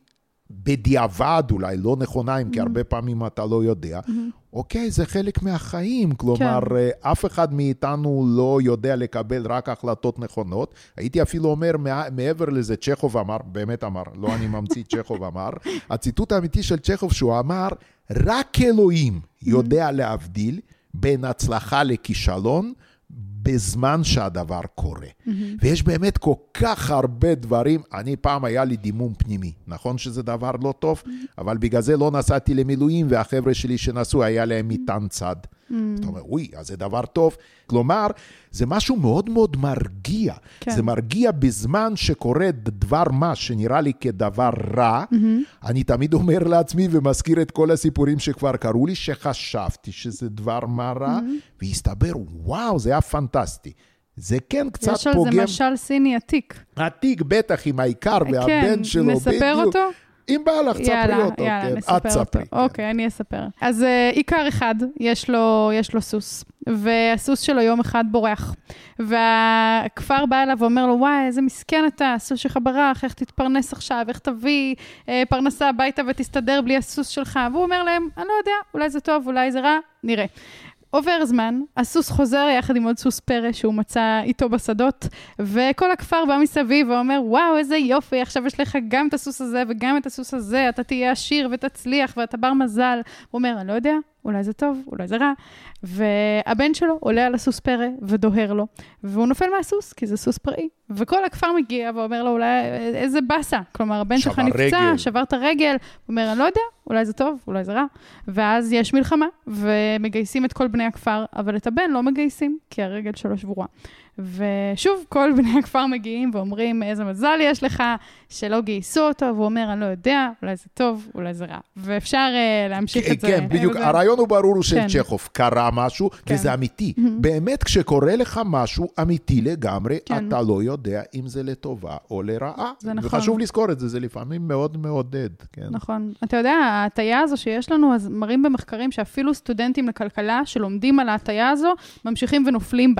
בדיעבד אולי לא נכונה, כי הרבה פעמים אתה לא יודע, אוקיי, זה חלק מהחיים, כלומר, אף אחד מאיתנו לא יודע לקבל רק החלטות נכונות, הייתי אפילו אומר, מעבר לזה, צ'כוב אמר, באמת אמר, לא אני ממציא, צ'כוב אמר, הציטוט האמיתי של צ'כוב שהוא אמר, רק אלוהים יודע להבדיל בין הצלחה לכישלון, בזמן שהדבר קורה. Mm-hmm. ויש באמת כל כך הרבה דברים, אני פעם היה לי דימום פנימי, נכון שזה דבר לא טוב, mm-hmm. אבל בגלל זה לא נסעתי למילואים, והחבר'ה שלי שנסעו היה להם מטען צד. Mm-hmm. זאת אומרת, אוי, אז זה דבר טוב. כלומר, זה משהו מאוד מאוד מרגיע. כן. זה מרגיע בזמן שקורה דבר מה שנראה לי כדבר רע. Mm-hmm. אני תמיד אומר לעצמי ומזכיר את כל הסיפורים שכבר קראו לי, שחשבתי שזה דבר מה רע, mm-hmm. והסתבר, וואו, זה היה פנטסטי. זה כן קצת פוגם. יש על זה משל סיני עתיק. עתיק, בטח, עם העיקר והבן כן, שלו. כן, נספר אותו? אם בא לך, תספרי אותו. יאללה, כן. נספר אותו. כן. אוקיי, אני אספר. אז uh, עיקר אחד, יש לו, יש לו סוס. והסוס שלו יום אחד בורח. והכפר בא אליו ואומר לו, וואי, איזה מסכן אתה, הסוס שלך ברח, איך תתפרנס עכשיו, איך תביא אה, פרנסה הביתה ותסתדר בלי הסוס שלך. והוא אומר להם, אני לא יודע, אולי זה טוב, אולי זה רע, נראה. עובר זמן, הסוס חוזר יחד עם עוד סוס פרא שהוא מצא איתו בשדות, וכל הכפר בא מסביב ואומר, וואו, איזה יופי, עכשיו יש לך גם את הסוס הזה וגם את הסוס הזה, אתה תהיה עשיר ותצליח ואתה בר מזל. הוא אומר, אני לא יודע, אולי זה טוב, אולי זה רע. והבן שלו עולה על הסוס פרא ודוהר לו, והוא נופל מהסוס, כי זה סוס פראי. וכל הכפר מגיע ואומר לו, אולי איזה בסה. כלומר, הבן שלך נפצע, שבר את הרגל. הוא אומר, אני לא יודע, אולי זה טוב, אולי זה רע. ואז יש מלחמה, ומגייסים את כל בני הכפר, אבל את הבן לא מגייסים, כי הרגל שלו שבורה. ושוב, כל בני הכפר מגיעים ואומרים, איזה מזל יש לך, שלא גייסו אותו, והוא אומר, אני לא יודע, אולי זה טוב, אולי זה רע. ואפשר uh, להמשיך את זה. כן, בדיוק, הרעיון הוא ברור של צ'כוב, קרה משהו, וזה אמיתי. באמת, כשקורה לך משהו אמיתי לגמרי, אתה לא יודע אם זה לטובה או לרעה. וחשוב לזכור את זה, זה לפעמים מאוד מעודד. נכון. אתה יודע, ההטיה הזו שיש לנו, אז מראים במחקרים שאפילו סטודנטים לכלכלה שלומדים על ההטיה הזו, ממשיכים ונופלים בה.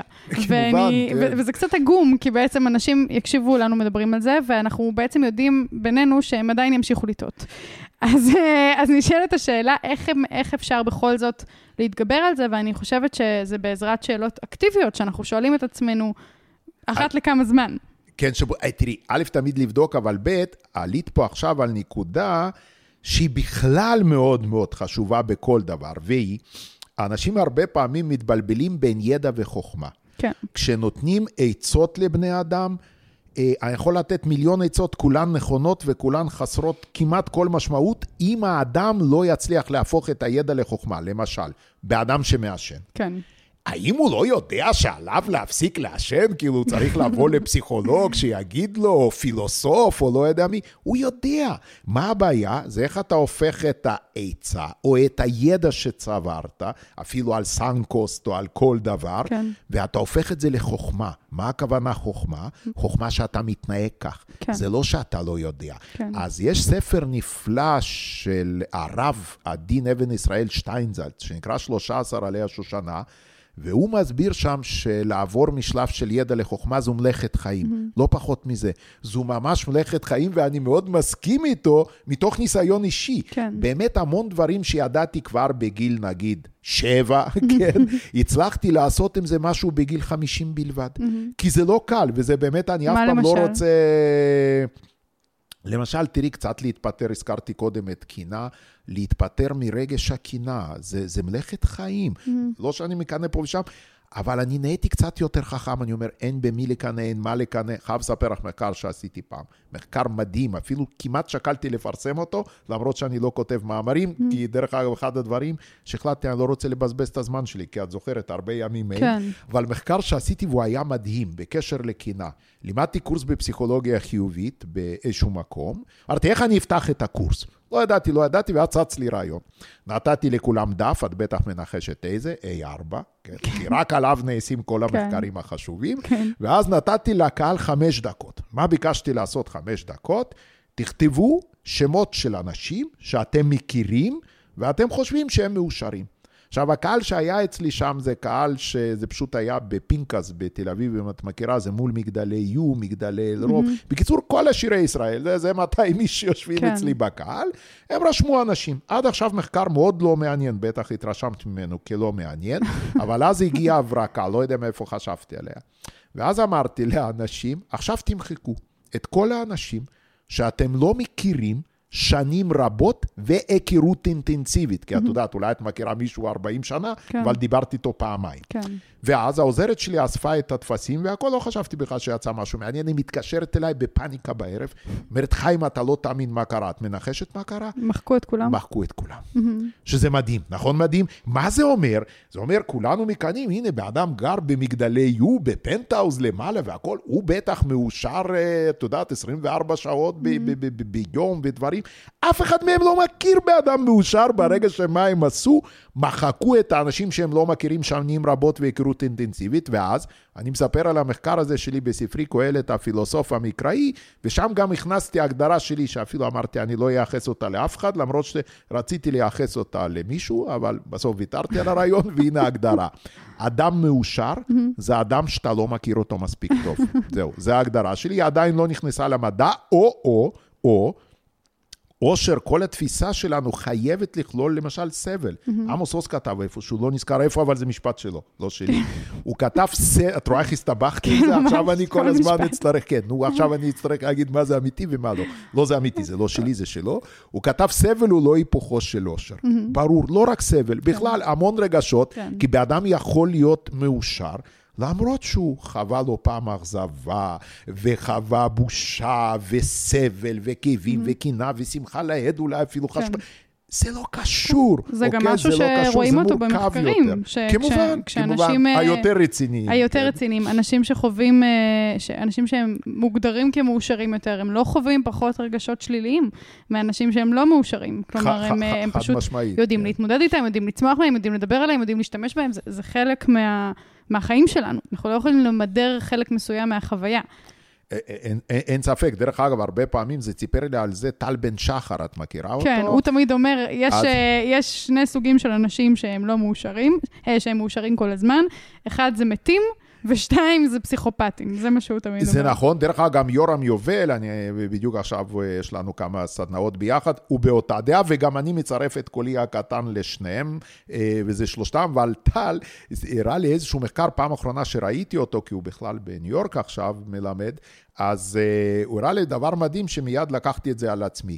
וזה קצת עגום, כי בעצם אנשים יקשיבו לנו מדברים על זה, ואנחנו בעצם יודעים בינינו שהם עדיין ימשיכו לטעות. אז, אז נשאלת השאלה, איך, איך אפשר בכל זאת להתגבר על זה, ואני חושבת שזה בעזרת שאלות אקטיביות, שאנחנו שואלים את עצמנו אחת לכמה זמן. כן, שבו, תראי, א', תמיד לבדוק, אבל ב', עלית פה עכשיו על נקודה שהיא בכלל מאוד מאוד חשובה בכל דבר, והיא, האנשים הרבה פעמים מתבלבלים בין ידע וחוכמה. כן. כשנותנים עצות לבני אדם, אני יכול לתת מיליון עצות, כולן נכונות וכולן חסרות כמעט כל משמעות, אם האדם לא יצליח להפוך את הידע לחוכמה, למשל, באדם שמעשן. כן. האם הוא לא יודע שעליו להפסיק לעשן, כאילו הוא צריך לבוא לפסיכולוג שיגיד לו, או פילוסוף, או לא יודע מי? הוא יודע. מה הבעיה? זה איך אתה הופך את העצה, או את הידע שצברת, אפילו על סנקוסט או על כל דבר, כן. ואתה הופך את זה לחוכמה. מה הכוונה חוכמה? חוכמה שאתה מתנהג כך. כן. זה לא שאתה לא יודע. כן. אז יש ספר נפלא של הרב, הדין אבן ישראל שטיינזלץ, שנקרא שלושה עשר עלי השושנה, והוא מסביר שם שלעבור משלב של ידע לחוכמה זו מלאכת חיים, mm-hmm. לא פחות מזה. זו ממש מלאכת חיים, ואני מאוד מסכים איתו מתוך ניסיון אישי. כן. באמת המון דברים שידעתי כבר בגיל נגיד שבע, כן, הצלחתי לעשות עם זה משהו בגיל חמישים בלבד. Mm-hmm. כי זה לא קל, וזה באמת, אני אף פעם לא רוצה... למשל, תראי, קצת להתפטר, הזכרתי קודם את קינה, להתפטר מרגש הקינה, זה, זה מלאכת חיים. Mm-hmm. לא שאני מקנה פה ושם, אבל אני נהייתי קצת יותר חכם, אני אומר, אין במי לקנה, אין מה לקנה. חייב לספר לך מחקר שעשיתי פעם. מחקר מדהים, אפילו כמעט שקלתי לפרסם אותו, למרות שאני לא כותב מאמרים, mm-hmm. כי דרך אגב, אחד הדברים שהחלטתי, אני לא רוצה לבזבז את הזמן שלי, כי את זוכרת הרבה ימים מהם. כן. אבל מחקר שעשיתי, והוא היה מדהים, בקשר לקינה. לימדתי קורס בפסיכולוגיה חיובית באיזשהו מקום. אמרתי, איך אני אפתח את הקורס? לא ידעתי, לא ידעתי, ואז צץ לי רעיון. נתתי לכולם דף, את בטח מנחשת איזה, איי ארבע, כן? כי רק עליו נעשים כל המחקרים החשובים, כן. ואז נתתי לקהל חמש דקות. מה ביקשתי לעשות חמש דקות? תכתבו שמות של אנשים שאתם מכירים, ואתם חושבים שהם מאושרים. עכשיו, הקהל שהיה אצלי שם זה קהל שזה פשוט היה בפינקס בתל אביב, אם את מכירה, זה מול מגדלי יו, מגדלי אלרוב. Mm-hmm. בקיצור, כל השירי ישראל, זה, זה מאתיים איש שיושבים כן. אצלי בקהל, הם רשמו אנשים. עד עכשיו מחקר מאוד לא מעניין, בטח התרשמת ממנו כלא מעניין, אבל אז הגיעה הברקה, לא יודע מאיפה חשבתי עליה. ואז אמרתי לאנשים, עכשיו תמחקו את כל האנשים שאתם לא מכירים, שנים רבות והיכרות אינטנסיבית, כי את יודעת, אולי את מכירה מישהו ארבעים שנה, אבל דיברתי איתו פעמיים. ואז העוזרת שלי אספה את התפסים, והכל לא חשבתי בכלל שיצא משהו מעניין, היא מתקשרת אליי בפאניקה בערב, אומרת, חיים, אתה לא תאמין מה קרה, את מנחשת מה קרה? מחקו את כולם. מחקו את כולם. שזה מדהים, נכון מדהים? מה זה אומר? זה אומר, כולנו מקנים, הנה, באדם גר במגדלי יו, בפנטהאוז למעלה והכל, הוא בטח מאושר, את יודעת, עשרים וארבע שעות ביום ודברים. אף אחד מהם לא מכיר באדם מאושר, ברגע שמה הם עשו, מחקו את האנשים שהם לא מכירים שנים רבות והיכרות אינטנסיבית, ואז אני מספר על המחקר הזה שלי בספרי קהלת, הפילוסוף המקראי, ושם גם הכנסתי הגדרה שלי, שאפילו אמרתי, אני לא אייחס אותה לאף אחד, למרות שרציתי לייחס אותה למישהו, אבל בסוף ויתרתי על הרעיון, והנה ההגדרה. אדם מאושר, זה אדם שאתה לא מכיר אותו מספיק טוב. זהו, זה ההגדרה שלי, היא עדיין לא נכנסה למדע, או, או, או, אושר, כל התפיסה שלנו חייבת לכלול למשל סבל. עמוס עוז כתב איפשהו, לא נזכר איפה, אבל זה משפט שלו, לא שלי. הוא כתב, את רואה איך הסתבכתי את זה? עכשיו אני כל הזמן אצטרך, כן, נו, עכשיו אני אצטרך להגיד מה זה אמיתי ומה לא. לא זה אמיתי, זה לא שלי, זה שלו. הוא כתב, סבל הוא לא היפוכו של אושר. ברור, לא רק סבל, בכלל המון רגשות, כי באדם יכול להיות מאושר, למרות שהוא חווה לו פעם אכזבה, וחווה בושה, וסבל, וכאבים, וקינה, ושמחה לעד, אולי אפילו חשבה. זה לא קשור. זה גם משהו שרואים אותו במחקרים. כמובן, כמובן, היותר רציניים. היותר רציניים, אנשים שחווים, אנשים שהם מוגדרים כמאושרים יותר, הם לא חווים פחות רגשות שליליים מאנשים שהם לא מאושרים. כלומר, הם פשוט יודעים להתמודד איתם, יודעים לצמוח בהם, יודעים לדבר עליהם, יודעים להשתמש בהם, זה חלק מהחיים שלנו. אנחנו לא יכולים למדר חלק מסוים מהחוויה. אין, אין, אין ספק, דרך אגב, הרבה פעמים זה ציפר לי על זה טל בן שחר, את מכירה אותו? כן, הוא תמיד אומר, יש, אז... יש שני סוגים של אנשים שהם לא מאושרים, שהם מאושרים כל הזמן, אחד זה מתים, ושתיים זה פסיכופטים, זה מה שהוא תמיד אומר. זה נכון, דרך אגב, גם יורם יובל, אני בדיוק עכשיו יש לנו כמה סדנאות ביחד, הוא באותה דעה, וגם אני מצרף את קולי הקטן לשניהם, וזה שלושתם, אבל טל, הראה לי איזשהו מחקר פעם אחרונה שראיתי אותו, כי הוא בכלל בניו יורק עכשיו מלמד, אז הוא הראה לי דבר מדהים שמיד לקחתי את זה על עצמי,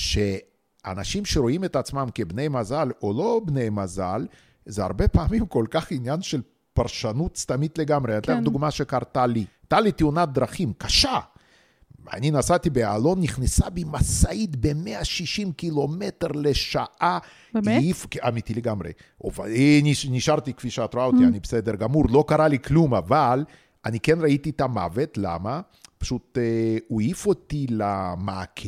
שאנשים שרואים את עצמם כבני מזל או לא בני מזל, זה הרבה פעמים כל כך עניין של פרשנות סתמית לגמרי. כן. את דוגמה שקרתה לי. הייתה לי תאונת דרכים קשה. אני נסעתי באלון, נכנסה בי מסעית ב-מאה ושישים קילומטר לשעה. באמת? העיף, אמיתי לגמרי. נשארתי כפי שאת רואה אותי, אני בסדר גמור, לא קרה לי כלום, אבל אני כן ראיתי את המוות. למה? פשוט אה, הוא העיף אותי למעקה,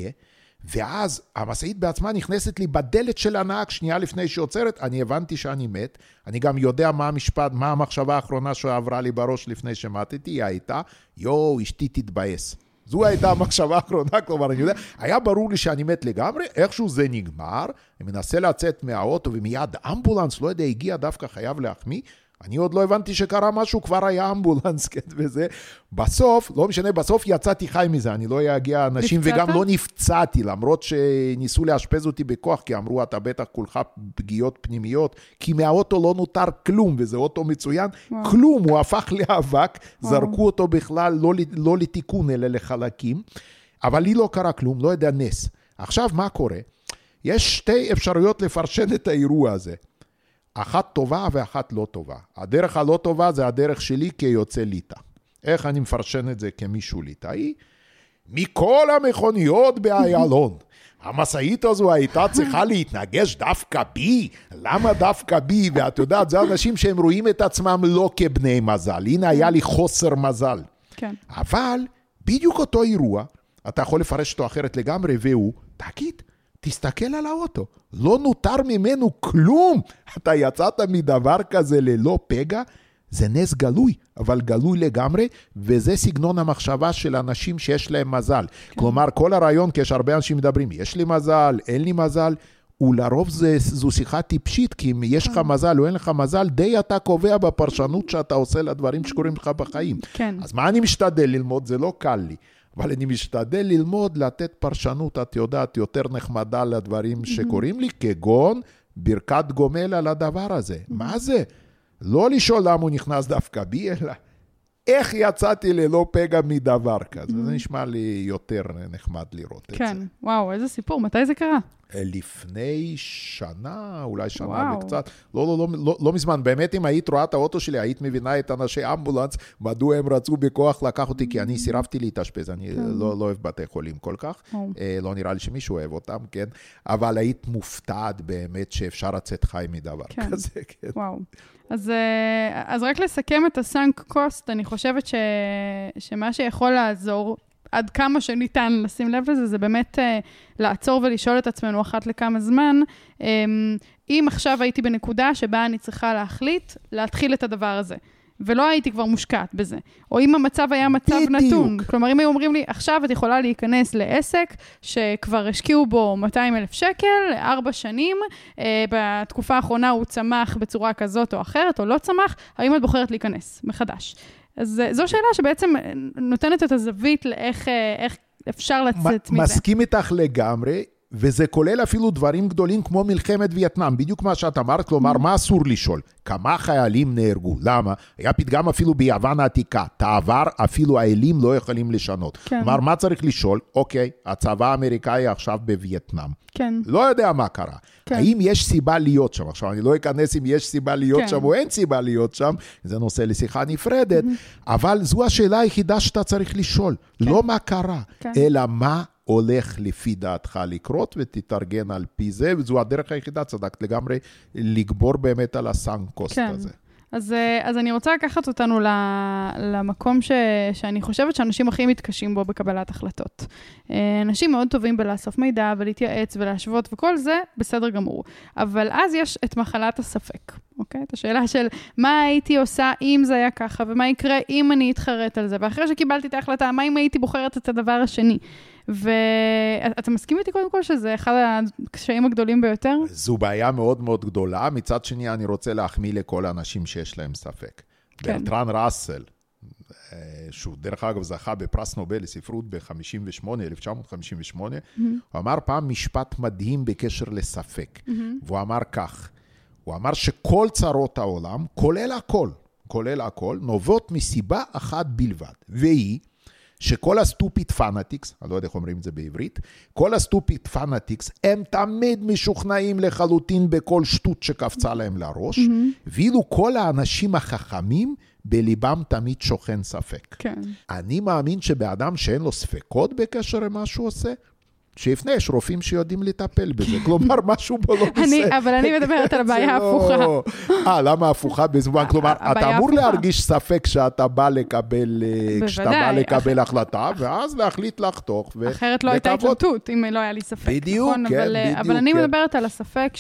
ואז המסעית בעצמה נכנסת לי בדלת של הנהג שנייה לפני שעוצרת, אני הבנתי שאני מת, אני גם יודע מה המשפט, מה המחשבה האחרונה שעברה לי בראש לפני שמתתי, היא הייתה, יו, אשתי תתבאס. זו הייתה המחשבה האחרונה, כלומר, אני יודע, היה ברור לי שאני מת לגמרי, איכשהו זה נגמר, אני מנסה לצאת מהאוטו, ומיד אמבולנס, לא יודע, הגיע דווקא חייב להחמיא, אני עוד לא הבנתי שקרה משהו, כבר היה אמבולנס, כן, וזה. בסוף, לא משנה, בסוף יצאתי חי מזה, אני לא אגיע אנשים, נפצעת? וגם לא נפצעתי, למרות שניסו להשפז אותי בכוח, כי אמרו, אתה בטח כולך פגיעות פנימיות, כי מהאוטו לא נותר כלום, וזה אוטו מצוין, וואו. כלום, הוא הפך לאבק, וואו. זרקו אותו בכלל, לא, לא לתיקון, אלא לחלקים, אבל לי לא קרה כלום, לא יודע נס. עכשיו, מה קורה? יש שתי אפשרויות לפרשן את האירוע הזה. אחת טובה ואחת לא טובה. הדרך הלא טובה זה הדרך שלי כיוצא ליטה. איך אני מפרשן את זה כמישהו ליטאי? מכל המכוניות באיילון. המסעית הזו הייתה צריכה להתנגש דווקא בי. למה דווקא בי? ואת יודעת, זה אנשים שהם רואים את עצמם לא כבני מזל. הנה היה לי חוסר מזל. כן. אבל בדיוק אותו אירוע, אתה יכול לפרש אותו אחרת לגמרי, והוא, תגיד, תסתכל על האוטו, לא נותר ממנו כלום. אתה יצאת מדבר כזה ללא פגע, זה נס גלוי, אבל גלוי לגמרי, וזה סגנון המחשבה של אנשים שיש להם מזל. כן. כלומר, כל הרעיון, יש הרבה אנשים מדברים, יש לי מזל, אין לי מזל, ולרוב זה, זו שיחה טיפשית, כי אם יש לך מזל או אין לך מזל, די אתה קובע בפרשנות שאתה עושה לדברים שקורים לך בחיים. כן. אז מה אני משתדל ללמוד? זה לא קל לי. אבל אני משתדל ללמוד, לתת פרשנות, את יודעת, יותר נחמדה לדברים שקורים לי, כגון ברכת גומל על הדבר הזה. מה זה? לא לשאול למה הוא נכנס דווקא בי, אלא איך יצאתי ללא פגע מדבר כזה. זה נשמע לי יותר נחמד לראות את זה. כן, וואו, איזה סיפור, מתי זה קרה? לפני שנה, אולי שנה וואו. וקצת, לא, לא, לא, לא, לא מזמן, באמת אם היית רואה את האוטו שלי, היית מבינה את אנשי אמבולנס, מדוע הם רצו בכוח לקח אותי, כי אני סירבתי להתאשפז, אני לא, לא אוהב בתי חולים כל כך, לא נראה לי שמישהו אוהב אותם, כן, אבל היית מופתעת באמת שאפשר לצאת חי מדבר כן. כזה, כן. וואו. אז, אז רק לסכם את הסנק קוסט, אני חושבת ש, שמה שיכול לעזור, עד כמה שניתן לשים לב לזה, זה באמת uh, לעצור ולשאול את עצמנו אחת לכמה זמן, um, אם עכשיו הייתי בנקודה שבה אני צריכה להחליט, להתחיל את הדבר הזה, ולא הייתי כבר מושקעת בזה, או אם המצב היה מצב בדיוק. נתון, כלומר אם היו אומרים לי, עכשיו את יכולה להיכנס לעסק, שכבר השקיעו בו מאתיים אלף שקל, ארבע שנים, uh, בתקופה האחרונה הוא צמח בצורה כזאת או אחרת, או לא צמח, האם את בוחרת להיכנס מחדש? אז זו שאלה שבעצם נותנת את הזווית לאיך איך אפשר לצאת מזה. מסכים איתך לגמרי, וזה כולל אפילו דברים גדולים כמו מלחמת וייטנאם, בדיוק מה שאת אמרת, כלומר, מה אסור לשאול? כמה חיילים נהרגו? למה? היה פתגם אפילו ביוון העתיקה, תעבר אפילו האלים לא יכולים לשנות. כן. כלומר, מה צריך לשאול? אוקיי, הצבא האמריקאי עכשיו בווייטנאם. כן. לא יודע מה קרה. כן. האם יש סיבה להיות שם? עכשיו, אני לא אכנס אם יש סיבה להיות כן. שם או אין סיבה להיות שם, זה נושא לשיחה נפרדת, mm-hmm. אבל זו השאלה היחידה שאתה צריך לשאול. כן. לא מה קרה, כן. אלא מה הולך לפי דעתך לקרות, ותתארגן על פי זה, וזו הדרך היחידה, צדקת לגמרי, לגבור באמת על הסאנק קוסט כן. הזה. אז, אז אני רוצה לקחת אותנו למקום ש, שאני חושבת שאנשים הכי מתקשים בו בקבלת החלטות. אנשים מאוד טובים בלאסוף מידע ולהתייעץ ולהשוות וכל זה בסדר גמור. אבל אז יש את מחלת הספק, אוקיי? את השאלה של מה הייתי עושה אם זה היה ככה, ומה יקרה אם אני אתחרט על זה. ואחרי שקיבלתי את ההחלטה, מה אם הייתי בוחרת את הדבר השני? ואתה מסכים איתי קודם כל שזה אחד הקשיים הגדולים ביותר? זו בעיה מאוד מאוד גדולה. מצד שני, אני רוצה להחמיא לכל האנשים שיש להם ספק. כן. ברטרן ראסל, שהוא דרך אגב זכה בפרס נובל לספרות ב-חמישים ושמונה, אלף תשע מאות חמישים ושמונה, mm-hmm. הוא אמר פעם משפט מדהים בקשר לספק. Mm-hmm. והוא אמר כך, הוא אמר שכל צרות העולם, כולל הכל, כולל הכל, נובעות מסיבה אחת בלבד. והיא, שכל הסטופיד פנאטיקס, אני לא יודע איך אומרים את זה בעברית, כל הסטופיד פנאטיקס, הם תמיד משוכנעים לחלוטין בכל שטות שקפצה להם לראש, mm-hmm. ואילו כל האנשים החכמים, בליבם תמיד שוכן ספק. כן. אני מאמין שבאדם שאין לו ספקות בקשר למה שהוא עושה, שיפנה, יש רופאים שיודעים לטפל בזה, כלומר, משהו בו לא בסדר. אבל אני מדברת על הבעיה ההפוכה. אה, למה ההפוכה בזמן? כלומר, אתה אמור להרגיש ספק שאתה בא לקבל, כשאתה בא לקבל החלטה, ואז להחליט לחתוך ולקוות. אחרת לא הייתה התלבטות, אם לא היה לי ספק. בדיוק, כן, בדיוק. אבל אני מדברת על הספק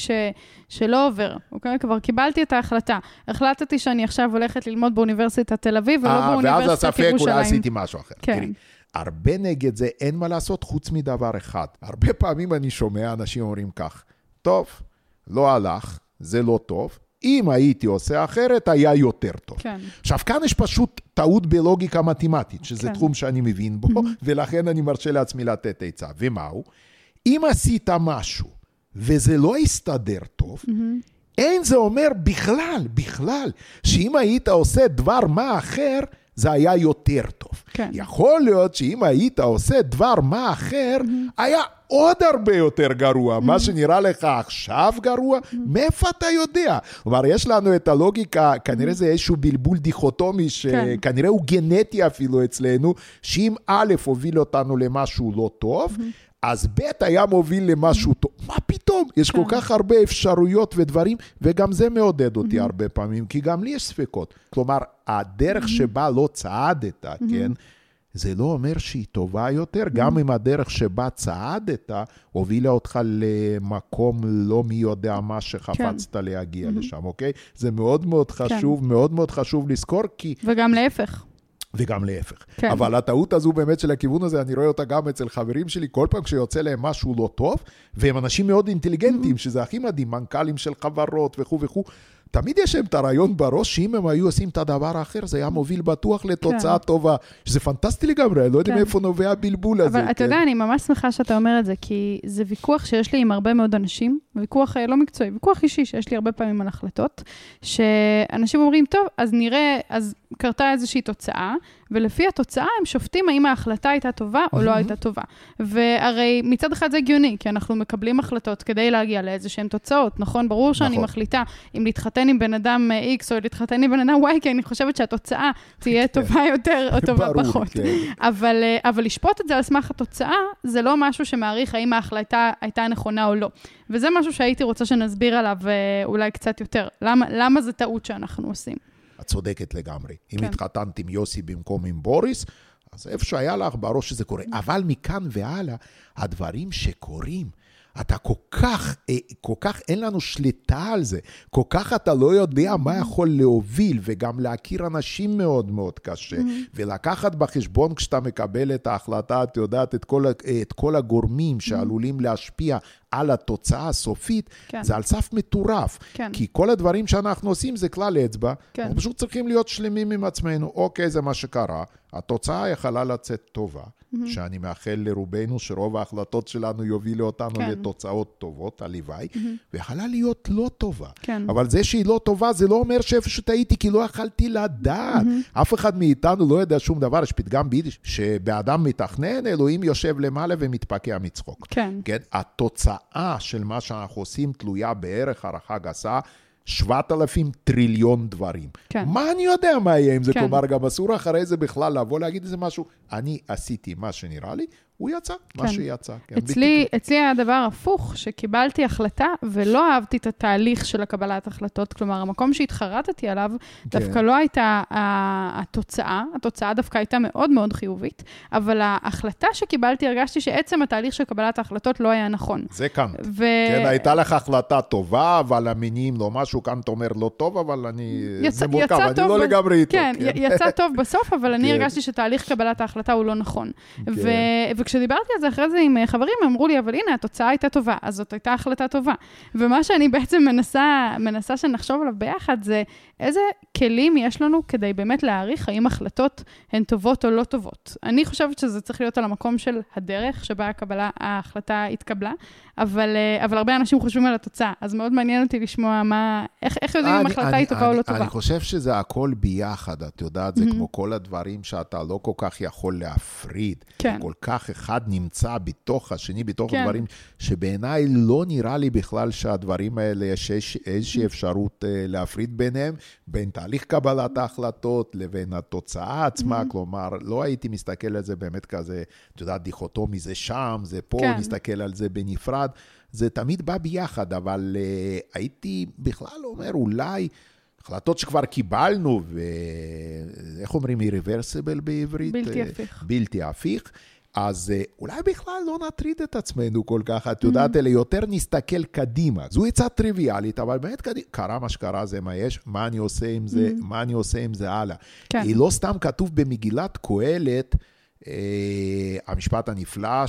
שלא עובר, אוקיי? כבר קיבלתי את ההחלטה. החלטתי שאני עכשיו הולכת ללמוד באוניברסיטת תל אביב, ולא באוניברסיטת ירושלים. ואז הספק אולי עשיתי משהו אחר. תראי. הרבה נגד זה אין מה לעשות חוץ מדבר אחד. הרבה פעמים אני שומע אנשים אומרים כך, טוב, לא הלך, זה לא טוב, אם הייתי עושה אחרת, היה יותר טוב. כן. עכשיו, כאן יש פשוט טעות בלוגיקה מתמטית, שזה כן. תחום שאני מבין בו, mm-hmm. ולכן אני מרשה לעצמי לתת עצה. ומהו? אם עשית משהו, וזה לא יסתדר טוב, mm-hmm. אין זה אומר בכלל, בכלל, שאם היית עושה דבר מה אחר, זה היה יותר טוב. כן. יכול להיות שאם היית עושה דבר מה אחר, mm-hmm. היה עוד הרבה יותר גרוע. Mm-hmm. מה שנראה לך עכשיו גרוע, mm-hmm. מאיפה אתה יודע? כלומר, יש לנו את הלוגיקה, כנראה mm-hmm. זה איזשהו בלבול דיכוטומי, שכנראה הוא גנטי אפילו אצלנו, שאם א' הוביל אותנו למשהו לא טוב, mm-hmm. אז ב' היה מוביל למשהו טוב. מה פתאום? יש כל כך הרבה אפשרויות ודברים, וגם זה מעודד אותי הרבה פעמים, כי גם לי יש ספקות. כלומר, הדרך שבה לא צעדת, כן? זה לא אומר שהיא טובה יותר, גם אם הדרך שבה צעדת, הובילה אותך למקום לא מי יודע מה שחפצת להגיע לשם, אוקיי? זה מאוד מאוד חשוב, מאוד מאוד חשוב לזכור, כי... וגם להפך. וגם להפך. כן. אבל הטעות הזו באמת של הכיוון הזה, אני רואה אותה גם אצל חברים שלי, כל פעם כשיוצא להם משהו לא טוב, והם אנשים מאוד אינטליגנטים, mm-hmm. שזה הכי מדהים, מנכ"לים של חברות וכו' וכו', תמיד יש להם את הרעיון בראש, שאם הם היו עושים את הדבר האחר, זה היה מוביל בטוח לתוצאה כן. טובה, שזה פנטסטי לגמרי, אני לא יודע כן. מאיפה נובע הבלבול הזה. אבל כן. אתה יודע, אני ממש שמחה שאתה אומר את זה, כי זה ויכוח שיש לי עם הרבה מאוד אנשים, ויכוח לא מקצועי, ויכוח אישי שיש לי הרבה פעמים על החלטות, שאנשים אומרים, טוב, אז נראה, אז קרתה איזושהי תוצאה, ולפי התוצאה הם שופטים האם ההחלטה הייתה טובה או לא הייתה טובה. והרי מצד אחד זה הגיוני, כי אנחנו מקבלים החלטות כדי להגיע לאיזשהן תוצאות, נכון? ברור שאני מחליטה אם להתחתן עם בן אדם X או להתחתן עם בן אדם Y, כי אני חושבת שהתוצאה תהיה טובה יותר או טובה פחות. אבל, אבל לשפוט את זה על סמך התוצאה, זה לא משהו שמעריך האם ההחלטה הייתה נכונה או לא. וזה משהו שהייתי רוצה שנסביר עליו אולי קצת יותר. למה, למה זה טעות שאנחנו עושים? את צודקת לגמרי. אם כן. התחתנת עם יוסי במקום עם בוריס, אז איפה שהיה לך בראש שזה קורה. אבל מכאן והלאה, הדברים שקורים, אתה כל כך, כל כך אין לנו שליטה על זה, כל כך אתה לא יודע מה יכול להוביל, וגם להכיר אנשים מאוד מאוד קשה, ולקחת בחשבון כשאתה מקבל את ההחלטה, את יודעת, את כל, את כל הגורמים שעלולים להשפיע על התוצאה הסופית, כן. זה על סף מטורף. כן. כי כל הדברים שאנחנו עושים זה כלל אצבע, כן. אנחנו פשוט צריכים להיות שלמים עם עצמנו. אוקיי, זה מה שקרה. התוצאה יכולה לצאת טובה, mm-hmm. שאני מאחל לרובנו שרוב ההחלטות שלנו יובילו אותנו כן. לתוצאות טובות, הלוואי, mm-hmm. ויכולה להיות לא טובה. כן. אבל זה שהיא לא טובה, זה לא אומר שאיפה שטעיתי, כי לא יכלתי לדעת. Mm-hmm. אף אחד מאיתנו לא יודע שום דבר, יש פתגם ביידיש, שבאדם מתכנן, אלוהים יושב למעלה ומתפקע מצחוק. כן. כן? התוצאה של מה שאנחנו עושים תלויה בערך הערכה גסה, שבעת אלפים טריליון דברים. כן. מה אני יודע מה יהיה עם זה? כן. כלומר, גם אסור אחרי זה בכלל לבוא להגיד איזה משהו. אני עשיתי מה שנראה לי, הוא יצא, מה שיצא. אצלי, אצלי היה דבר הפוך, שקיבלתי החלטה, ולא אהבתי את התהליך של הקבלת החלטות, כלומר, המקום שהתחרטתי עליו, דווקא לא הייתה התוצאה, התוצאה דווקא הייתה מאוד מאוד חיובית, אבל ההחלטה שקיבלתי, הרגשתי שעצם התהליך של קבלת ההחלטות לא היה נכון. זה כאן. כן, הייתה לך החלטה טובה, אבל המינים לא משהו, כאן אתה אומר לא טוב, אבל אני, זה מורכב, אני לא לגמרי איתו. כן, יצא טוב בסוף, אבל אני הרגשתי שתהליך קבלת ההחלטה הוא לא נכון. וכשדיברתי על זה אחרי זה עם חברים, הם אמרו לי, אבל הנה, התוצאה הייתה טובה, אז זאת הייתה החלטה טובה. ומה שאני בעצם מנסה, מנסה שנחשוב עליו ביחד, זה איזה כלים יש לנו כדי באמת להעריך האם החלטות הן טובות או לא טובות. אני חושבת שזה צריך להיות על המקום של הדרך שבה הקבלה, ההחלטה התקבלה, אבל, אבל הרבה אנשים חושבים על התוצאה, אז מאוד מעניין אותי לשמוע מה, איך, איך יודעים אם החלטה היא טובה או לא טובה. אני חושב שזה הכל ביחד, את יודעת, זה כמו כל הדברים שאתה לא כל כך יכול להפריד, כל כך אחד נמצא בתוך השני, בתוך הדברים, שבעיניי לא נראה לי בכלל שהדברים האלה יש איזושהי אפשרות להפריד ביניהם, בין תהליך קבלת ההחלטות לבין התוצאה עצמה, כלומר, לא הייתי מסתכל על זה באמת כזה, את יודעת, דיכוטומי זה שם, זה פה, מסתכל על זה בנפרד, זה תמיד בא ביחד, אבל uh, הייתי בכלל אומר, אולי החלטות שכבר קיבלנו, ואיך אומרים, irreversible בעברית? בלתי הפיך. בלתי הפיך. אז uh, אולי בכלל לא נטריד את עצמנו כל כך, את יודעת, אלא יותר נסתכל קדימה. זו עצה טריוויאלית, אבל באמת קדימה, קרה מה שקרה, זה מה יש, מה אני עושה עם זה, מה אני עושה עם זה הלאה. כן. היא לא סתם כתוב במגילת קהלת, Uh, המשפט הנפלא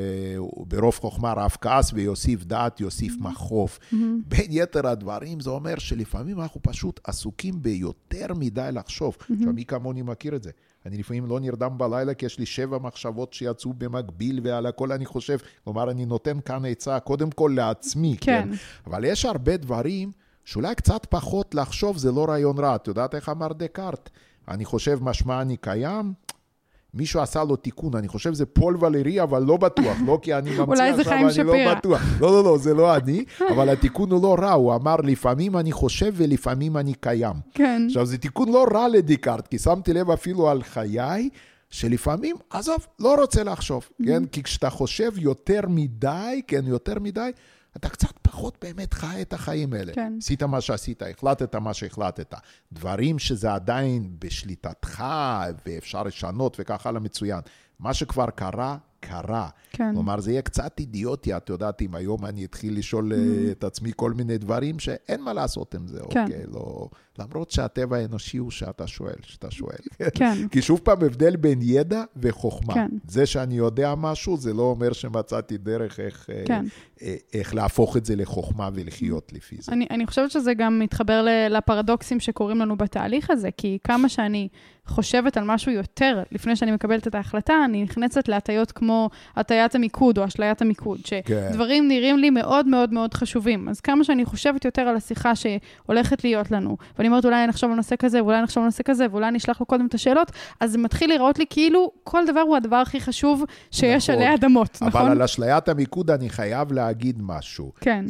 שברוב חוכמה רב כעס ויוסיף דעת יוסיף מחוף. Mm-hmm. בין יתר הדברים זה אומר שלפעמים אנחנו פשוט עסוקים ביותר מדי לחשוב. Mm-hmm. עכשיו מי כמוני מכיר את זה. אני לפעמים לא נרדם בלילה כי יש לי שבע מחשבות שיצאו במקביל ועל הכל אני חושב, כלומר אני נותן כאן עצה קודם כל לעצמי. כן. כן? אבל יש הרבה דברים שאולי קצת פחות לחשוב זה לא רעיון רע. את יודעת איך אמר דקארט? אני חושב משמע אני קיים? מישהו עשה לו תיקון, אני חושב זה פול ולרי, אבל לא בטוח, לא כי אני ממציא עכשיו, אני לא בטוח. לא, לא, לא, זה לא אני, אבל התיקון הוא לא רע, הוא אמר, לפעמים אני חושב ולפעמים אני קיים. כן. עכשיו, זה תיקון לא רע לדקארט, כי שמתי לב אפילו על חיי, שלפעמים, עזוב, לא רוצה לחשוב, כן? כי כשאתה חושב יותר מדי, כן, יותר מדי, אתה קצת פחות באמת חי את החיים האלה. כן. עשית מה שעשית, החלטת מה שהחלטת. דברים שזה עדיין בשליטתך, ואפשר לשנות וככה למצוין. מה שכבר קרה, קרה. כן. כלומר, זה יהיה קצת אידיוטיה, את יודעת, אם היום אני אתחיל לשאול mm-hmm. את עצמי כל מיני דברים שאין מה לעשות עם זה, כן. אוקיי? לא... למרות שהטבע האנושי הוא שאתה שואל, שאתה שואל. כן. כי שוב פעם, הבדל בין ידע וחוכמה. כן. זה שאני יודע משהו, זה לא אומר שמצאתי דרך איך, כן. איך להפוך את זה לחוכמה ולחיות לפי זה. אני, אני חושבת שזה גם מתחבר לפרדוקסים שקורים לנו בתהליך הזה, כי כמה שאני חושבת על משהו יותר, לפני שאני מקבלת את ההחלטה, אני נכנסת להטיות כמו הטיית המיקוד או אשליית המיקוד, שדברים כן. נראים לי מאוד מאוד מאוד חשובים. אז כמה שאני חושבת יותר על השיחה שהולכת להיות לנו, ואני אומרת, אולי נחשוב על נושא כזה, ואולי נחשוב על נושא כזה, ואולי נשלח לו קודם את השאלות, אז זה מתחיל לראות לי כאילו כל דבר הוא הדבר הכי חשוב שיש עלי אדמות, נכון? אבל על אשליית המיקוד אני חייב להגיד משהו. כן.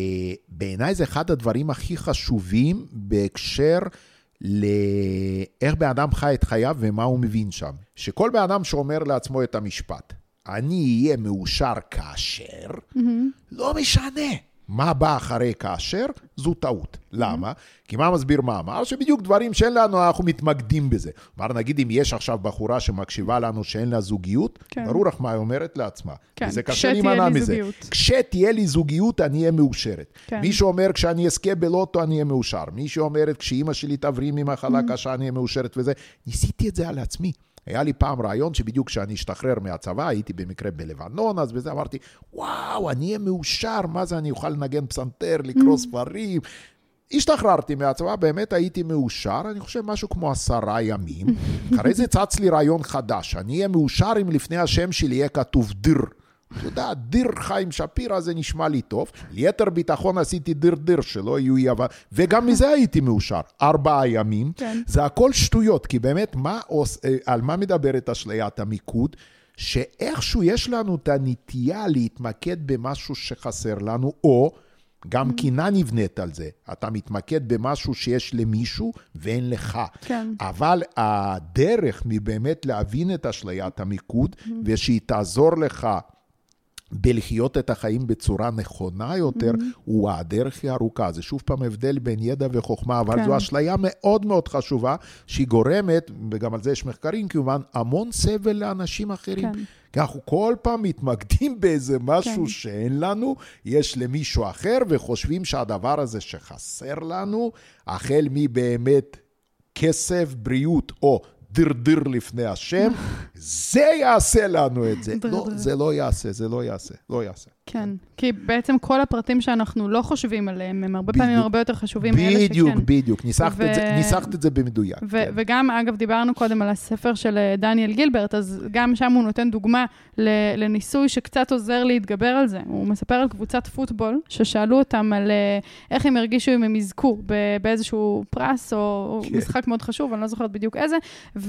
בעיניי זה אחד הדברים הכי חשובים בהקשר לאיך באדם חי את חייו ומה הוא מבין שם. שכל באדם שאומר לעצמו את המשפט, אני אהיה מאושר כאשר, לא משנה. מה בא אחרי כאשר? זו טעות. למה? כי מה מסביר מה אמר? שבדיוק דברים שאין לנו, אנחנו מתמקדים בזה. אמר, נגיד אם יש עכשיו בחורה שמקשיבה לנו שאין לה זוגיות, ברור לך מה היא אומרת לעצמה. וזה קשה להימנע מזה. כשתהיה לי זוגיות, אני אהיה מאושרת. מי שאומר, כשאני אזכה בלוטו, אני אהיה מאושר. מי שאומרת, כשאמא שלי תבריא ממחלה קשה, אני אהיה מאושרת וזה. ניסיתי את זה על עצמי. היה לי פעם רעיון שבדיוק כשאני אשתחרר מהצבא, הייתי במקרה בלבנון, אז בזה אמרתי, וואו, אני אהיה מאושר, מה זה, אני אוכל לנגן פסנתר, לקרוא ספרים. השתחררתי מהצבא, באמת הייתי מאושר, אני חושב משהו כמו עשרה ימים. אחרי זה צץ לי רעיון חדש, אני אהיה מאושר אם לפני השם שלי יהיה כתוב דיר. אתה יודע, דיר חיים שפירא זה נשמע לי טוב, ליתר ביטחון עשיתי דיר דיר שלא יהיו יבא, וגם מזה הייתי מאושר, ארבעה ימים, כן. זה הכל שטויות, כי באמת מה, על מה מדברת אשליית המיקוד? שאיכשהו יש לנו את הנטייה להתמקד במשהו שחסר לנו, או גם קינה נבנית על זה. אתה מתמקד במשהו שיש למישהו ואין לך. כן. אבל הדרך מבאמת להבין את אשליית המיקוד, ושהיא תעזור לך בלחיות את החיים בצורה נכונה יותר, mm-hmm. הוא הדרך היא ארוכה. זה שוב פעם הבדל בין ידע וחוכמה, אבל כן. זו אשליה מאוד מאוד חשובה, שהיא גורמת, וגם על זה יש מחקרים, כמובן, המון סבל לאנשים אחרים. כן. כי אנחנו כל פעם מתמקדים באיזה משהו כן. שאין לנו, יש למישהו אחר, וחושבים שהדבר הזה שחסר לנו, החל מבאמת כסף, בריאות או דרדר לפני השם, זה יעשה לנו את זה. לא, זה לא יעשה, זה לא יעשה, לא יעשה. כן, כי בעצם כל הפרטים שאנחנו לא חושבים עליהם, הם הרבה פעמים הרבה יותר חשובים מאלה שכן. בדיוק, בדיוק, ניסחת את זה במדויק. וגם, אגב, דיברנו קודם על הספר של דניאל גילברט, אז גם שם הוא נותן דוגמה לניסוי שקצת עוזר להתגבר על זה. הוא מספר על קבוצת פוטבול, ששאלו אותם על איך הם הרגישו אם הם יזכו באיזשהו פרס, או משחק מאוד חשוב, אני לא זוכרת בדיוק איזה,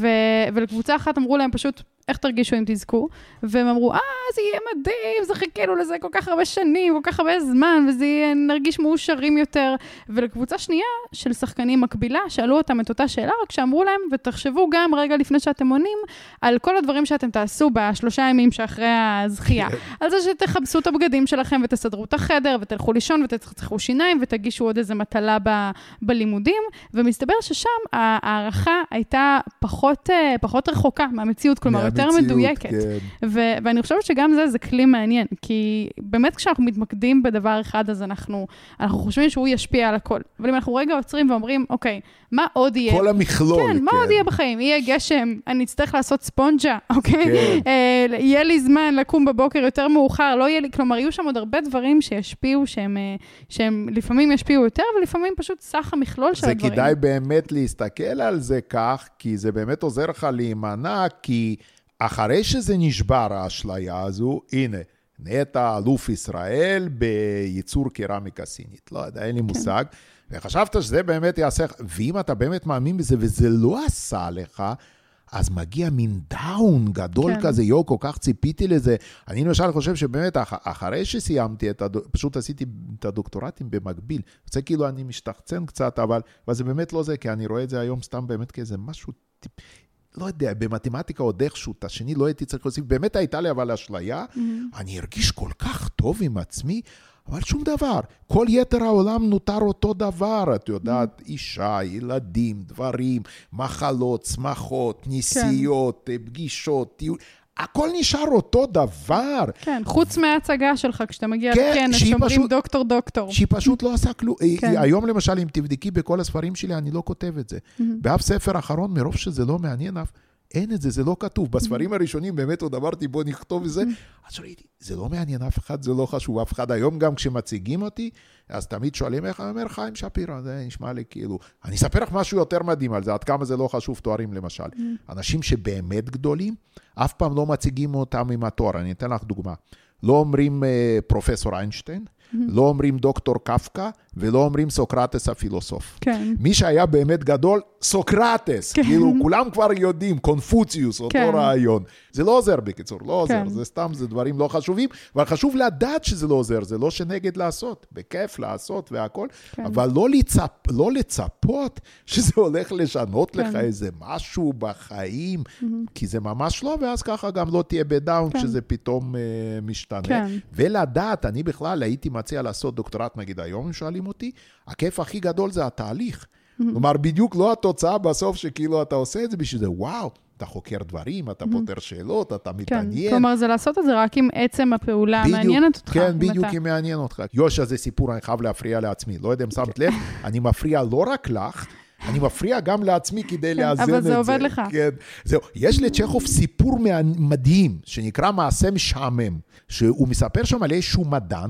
ולקבוצה אחת אמרו להם פשוט, איך תרגישו אם תזכו? והם אמרו, אה, זה יהיה מדהים, זה חיכינו לזה כל כך הרבה שנים, כל כך הרבה זמן, וזה יהיה, נרגיש מאושרים יותר. ולקבוצה שנייה של שחקנים מקבילה, שאלו אותם את אותה שאלה, רק שאמרו להם, ותחשבו גם רגע לפני שאתם עונים, על כל הדברים שאתם תעשו בשלושה ימים שאחרי הזכייה. על זה שתחבסו את הבגדים שלכם, ותסדרו את החדר, ותלכו לישון, ותצחצחו שיניים, ותגישו עוד איזה מטלה ב- בלימודים. ומסתבר ששם הערכה הייתה פחות, פחות רחוקה מהמציאות, כלומר, יותר מדויקת. כן. ו- ואני חושבת שגם זה, זה כלי מעניין, כי באמת כשאנחנו מתמקדים בדבר אחד, אז אנחנו, אנחנו חושבים שהוא ישפיע על הכל. אבל אם אנחנו רגע עוצרים ואומרים, אוקיי, מה עוד יהיה? כל המכלול. כן, כן. מה עוד יהיה בחיים? יהיה גשם, אני אצטרך לעשות ספונג'ה, אוקיי? כן. אה, יהיה לי זמן לקום בבוקר יותר מאוחר, לא יהיה לי, כלומר, יהיו שם עוד הרבה דברים שישפיעו, שהם, שהם לפעמים ישפיעו יותר, ולפעמים פשוט סך המכלול של הדברים. זה כדאי באמת להסתכל על זה כך, כי זה באמת עוזר לך להימנע, כי אחרי שזה נשבר האשליה הזו, הנה, נהיית אלוף ישראל בייצור קרמיקה סינית. לא יודע, אין לי מושג. כן. וחשבת שזה באמת יעשה, ואם אתה באמת מאמין בזה, וזה לא עשה לך, אז מגיע מין דאון גדול כן. כזה, יו, כל כך ציפיתי לזה. אני למשל חושב שבאמת, אח, אחרי שסיימתי, את הדוק, פשוט עשיתי את הדוקטורטים במקביל. זה כאילו אני משתחצן קצת, אבל, אבל זה באמת לא זה, כי אני רואה את זה היום סתם באמת כאיזה משהו טיפ... לא יודע, במתמטיקה עוד איכשהו, את השני לא הייתי צריך להוסיף, באמת הייתה לי אבל אשליה, mm-hmm. אני הרגיש כל כך טוב עם עצמי, אבל שום דבר. כל יתר העולם נותר אותו דבר, את יודעת, mm-hmm. אישה, ילדים, דברים, מחלות, שמחות, ניסיות, כן. פגישות, טיול... הכל נשאר אותו דבר. כן, חוץ מההצגה שלך, כשאתה מגיע לכנס, שאומרים דוקטור דוקטור. שהיא פשוט לא עשה כלום. היום למשל, אם תבדקי בכל הספרים שלי, אני לא כותב את זה. באף ספר אחרון, מרוב שזה לא מעניין אף, אין את זה, זה לא כתוב. בספרים הראשונים באמת עוד אמרתי, בוא נכתוב את זה. אז ראיתי, זה לא מעניין אף אחד, זה לא חשוב אף אחד. היום גם כשמציגים אותי, אז תמיד שואלים איך, אני אומר, חיים שפירא, זה נשמע לי כאילו, אני אספר לך משהו יותר מדהים על זה, עד כמה זה לא חשוב תוארים למשל. אנשים שבאמת גדולים, אף פעם לא מציגים אותם עם התואר. אני אתן לך דוגמה. לא אומרים פרופסור איינשטיין, לא אומרים דוקטור קפקא, ולא אומרים סוקרטס הפילוסוף. כן. מי שהיה באמת גדול, סוקרטס. כן. כאילו, כולם כבר יודעים, קונפוציוס, אותו כן. רעיון. זה לא עוזר בקיצור, לא עוזר. כן. זה סתם, זה דברים לא חשובים, אבל חשוב לדעת שזה לא עוזר, זה לא שנגד לעשות, בכיף לעשות והכל, כן. אבל לא, לצפ, לא לצפות שזה הולך לשנות כן. לך איזה משהו בחיים, mm-hmm. כי זה ממש לא, ואז ככה גם לא תהיה בדאון, כן. שזה פתאום uh, משתנה. כן. ולדעת, אני בכלל הייתי מציע לעשות דוקטורט, נגיד היום, שואלים אותי, הכיף הכי גדול זה התהליך. כלומר, בדיוק לא התוצאה בסוף שכאילו אתה עושה את זה בשביל זה, וואו, אתה חוקר דברים, אתה פותר שאלות, אתה מתעניין. כלומר, זה לעשות את זה רק עם עצם הפעולה מעניינת אותך. כן, בדיוק היא מעניין אותך. יושה, זה סיפור, אני חייב להפריע לעצמי. לא יודע אם שמת לב, אני מפריע לא רק לך, אני מפריע גם לעצמי כדי לאזן את זה. אבל זה עובד לך. כן, זהו. יש לצ'כוב סיפור מדהים, שנקרא מעשה משעמם, שהוא מספר שם על איזשהו מדען,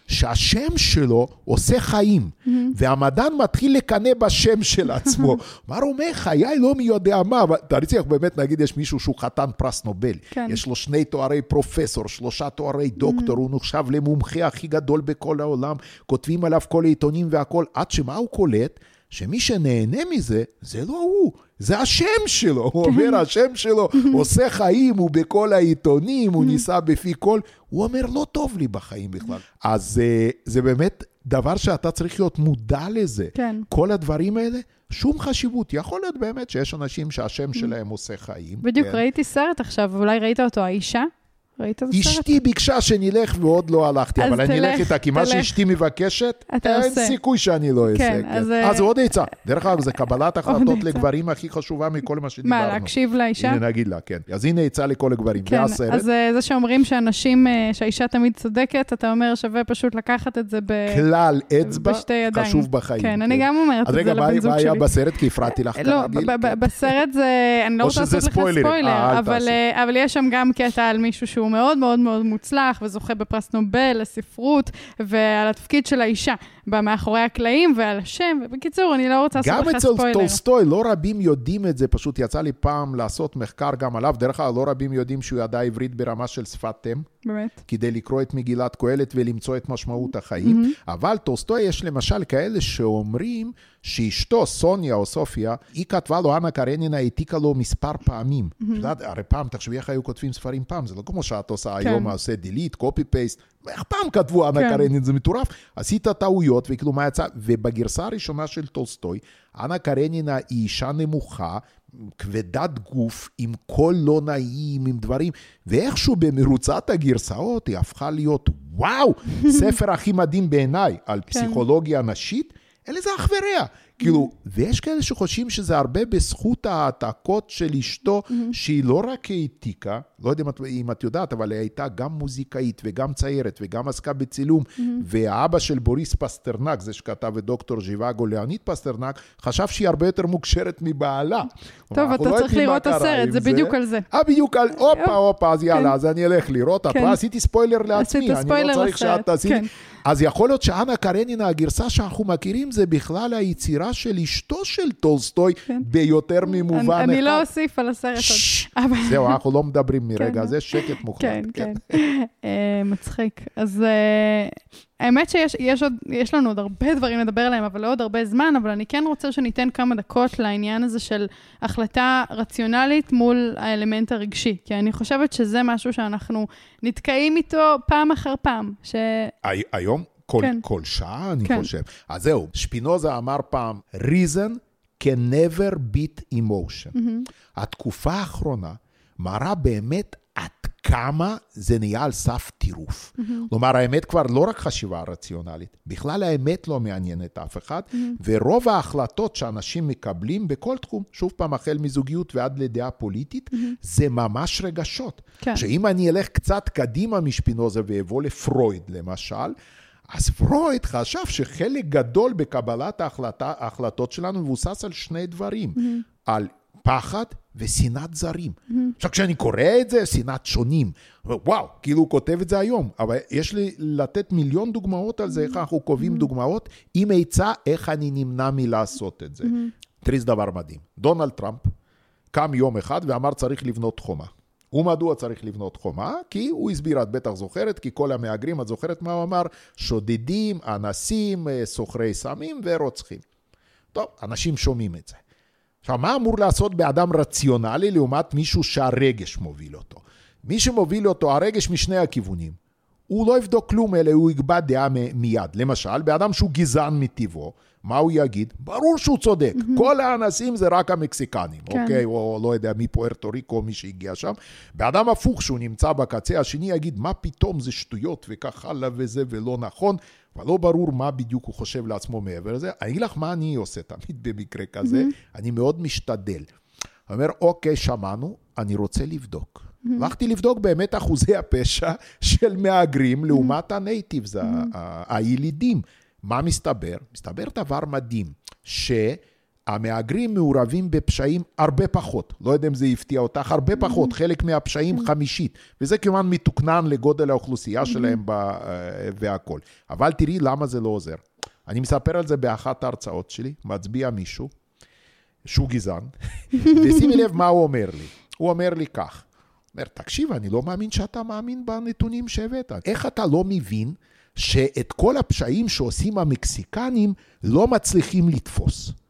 שהשם שלו עושה חיים, mm-hmm. והמדען מתחיל לקנה בשם של עצמו. מה הוא אומר? חיי לא מי יודע מה, אבל תריצי איך באמת נגיד יש מישהו שהוא חתן פרס נובל, כן. יש לו שני תוארי פרופסור, שלושה תוארי דוקטור, mm-hmm. הוא נחשב למומחה הכי גדול בכל העולם, כותבים עליו כל העיתונים והכל, עד שמה הוא קולט? שמי שנהנה מזה, זה לא הוא, זה השם שלו. הוא אומר, השם שלו עושה חיים, הוא בכל העיתונים, הוא ניסה בפי כל, הוא אומר, לא טוב לי בחיים בכלל. אז זה באמת דבר שאתה צריך להיות מודע לזה. כן. כל הדברים האלה, שום חשיבות. יכול להיות באמת שיש אנשים שהשם שלהם עושה חיים. בדיוק, כן. ראיתי סרט עכשיו, אולי ראית אותו, האישה? ראית את הסרט? אשתי ביקשה שנלך ועוד לא הלכתי, אבל אני אלך איתה, כי מה שאשתי מבקשת, אין סיכוי שאני לא אעשה. אז עוד עצה. דרך אגב, זה קבלת החלטות לגברים הכי חשובה מכל מה שדיברנו. מה, להקשיב לאישה? הנה נגיד לה, כן. אז הנה עצה לכל הגברים. כן, אז זה שאומרים שאנשים, שהאישה תמיד צודקת, אתה אומר שווה פשוט לקחת את זה כלל אצבע, חשוב בחיים. כן, אני גם אומרת את זה לבן זוג שלי. אז רגע, מה היה בסרט? כי הפרעתי לך כרגיל. לא, בסרט זה, אני לא רוצה לעשות לך ספוילר, אבל יש שם גם קטע על מישהו שהוא מאוד מאוד מאוד מוצלח, וזוכה בפרס נובל לספרות, ועל התפקיד של האישה, במאחורי הקלעים, ועל השם, ובקיצור, אני לא רוצה לעשות לך ספוילר. גם אצל טולסטוי, לא רבים יודעים את זה, פשוט יצא לי פעם לעשות מחקר גם עליו, דרך כלל לא רבים יודעים שהוא ידע עברית ברמה של שפת אם, באמת? כדי לקרוא את מגילת קהלת ולמצוא את משמעות החיים, mm-hmm. אבל טולסטוי יש למשל כאלה שאומרים שאשתו, סוניה או סופיה, היא כתבה לו, אנה קרנינה העתיקה לו מספר פעמים. Mm-hmm. שדעת, הרי פעם, תחשבי איך היו כותבים ספרים פעם, זה לא כמו שאת עושה כן. היום, עושה delete, copy paste, איך פעם כתבו אנה כן. קרנינה, זה מטורף. עשית טעויות, וכאילו מה יצא, ובגרסה הראשונה של טולסטוי, אנה קרנינה היא אישה נמוכה, כבדת גוף, עם קול לא נעים, עם דברים, ואיכשהו במרוצת הגרסאות היא הפכה להיות, וואו, ספר הכי מדהים בעיניי, על פסיכולוגיה נשית, אלה זה אך ורע. כאילו, ויש כאלה שחושבים שזה הרבה בזכות העתקות של אשתו, שהיא לא רק העתיקה, לא יודע אם את יודעת, אבל היא הייתה גם מוזיקאית וגם ציירת וגם עסקה בצילום, והאבא של בוריס פסטרנק, זה שכתב את דוקטור ז'יוואגו, ליאוניד פסטרנק, חשב שהיא הרבה יותר מוקשרת מבעלה. טוב, אתה צריך לראות את הסרט, זה בדיוק על זה. אה, בדיוק על, הופה, הופה, אז יאללה, אז אני אלך לראות, את רואה, עשיתי ספיילר לעצמי, אני לא צריך שאת תעשי. אז יכול להיות שאנה קרנינה, הגרסה שאנחנו מכירים, זה בכלל היצירה של אשתו של טולסטוי, ביותר ממובן אחד. אני לא אוסיף על הסרט עוד. זהו, אנחנו לא מדברים מרגע, זה שקט מוחלט. כן, כן. מצחיק. אז האמת שיש לנו עוד הרבה דברים לדבר עליהם, אבל לא עוד הרבה זמן, אבל אני כן רוצה שניתן כמה דקות לעניין הזה של החלטה רציונלית מול האלמנט הרגשי, כי אני חושבת שזה משהו שאנחנו נתקעים איתו פעם אחר פעם. היום? כל שעה, אני חושב. אז זהו, שפינוזה אמר פעם, reason can never beat emotion. התקופה האחרונה מראה באמת עד כמה זה נהיה על סף טירוף. כלומר, האמת כבר לא רק חשיבה רציונלית, בכלל האמת לא מעניינת אף אחד, ורוב ההחלטות שאנשים מקבלים בכל תחום, שוב פעם החל מזוגיות ועד לדעה פוליטית, זה ממש רגשות. שאם אני אלך קצת קדימה משפינוזה ואבוא לפרויד למשל, אז פרויד חשב שחלק גדול בקבלת ההחלטות שלנו מבוסס על שני דברים, על פחד ושנאת זרים. עכשיו, כשאני קורא את זה, שנאת שונים. וואו, כאילו הוא כותב את זה היום, אבל יש לי לתת מיליון דוגמאות על זה, איך אנחנו קובעים דוגמאות, עם עצה איך אני נמנע מלעשות את זה. תריס דבר מדהים. דונלד טראמפ קם יום אחד ואמר צריך לבנות חומה. ומדוע צריך לבנות חומה? כי הוא הסביר, את בטח זוכרת, כי כל המאגרים, את זוכרת מה הוא אמר? שודדים, אנסים, סוחרי סמים ורוצחים. טוב, אנשים שומעים את זה. עכשיו, מה אמור לעשות באדם רציונלי לעומת מישהו שהרגש מוביל אותו? מי שמוביל אותו, הרגש משני הכיוונים, הוא לא יבדוק כלום, אלא הוא יקבע דעה מיד. למשל, באדם שהוא גזען מטבעו, מה הוא יגיד? ברור שהוא צודק. Mm-hmm. כל האנסים זה רק המקסיקנים, כן. אוקיי? או לא יודע, מי פוארטו ריקו, מי שהגיע שם. באדם הפוך שהוא נמצא בקצה השני, יגיד, מה פתאום זה שטויות וכך הלאה וזה ולא נכון, אבל לא ברור מה בדיוק הוא חושב לעצמו מעבר לזה. אני אגיד לך מה אני עושה תמיד במקרה כזה, mm-hmm. אני מאוד משתדל. אני אומר, אוקיי, שמענו, אני רוצה לבדוק. Mm-hmm. הלכתי לבדוק באמת אחוזי הפשע של מאגרים לעומת mm-hmm. הנייטיבס, mm-hmm. הילידים. מה מסתבר? מסתבר דבר מדהים, שהמאגרים מעורבים בפשעים הרבה פחות. לא יודע אם זה יפתיע אותך, הרבה פחות, mm-hmm. חלק מהפשעים mm-hmm. חמישית. וזה כמובן מתוקנן לגודל האוכלוסייה mm-hmm. שלהם ב, והכל. אבל תראי למה זה לא עוזר. אני מספר על זה באחת ההרצאות שלי, מצביע מישהו, שהוא גזען, ושימי לב מה הוא אומר לי. הוא אומר לי כך, אומר, תקשיב, אני לא מאמין שאתה מאמין בנתונים שהבאת. איך אתה לא מבין שאת כל הפשעים שעושים המקסיקנים לא מצליחים לתפוס?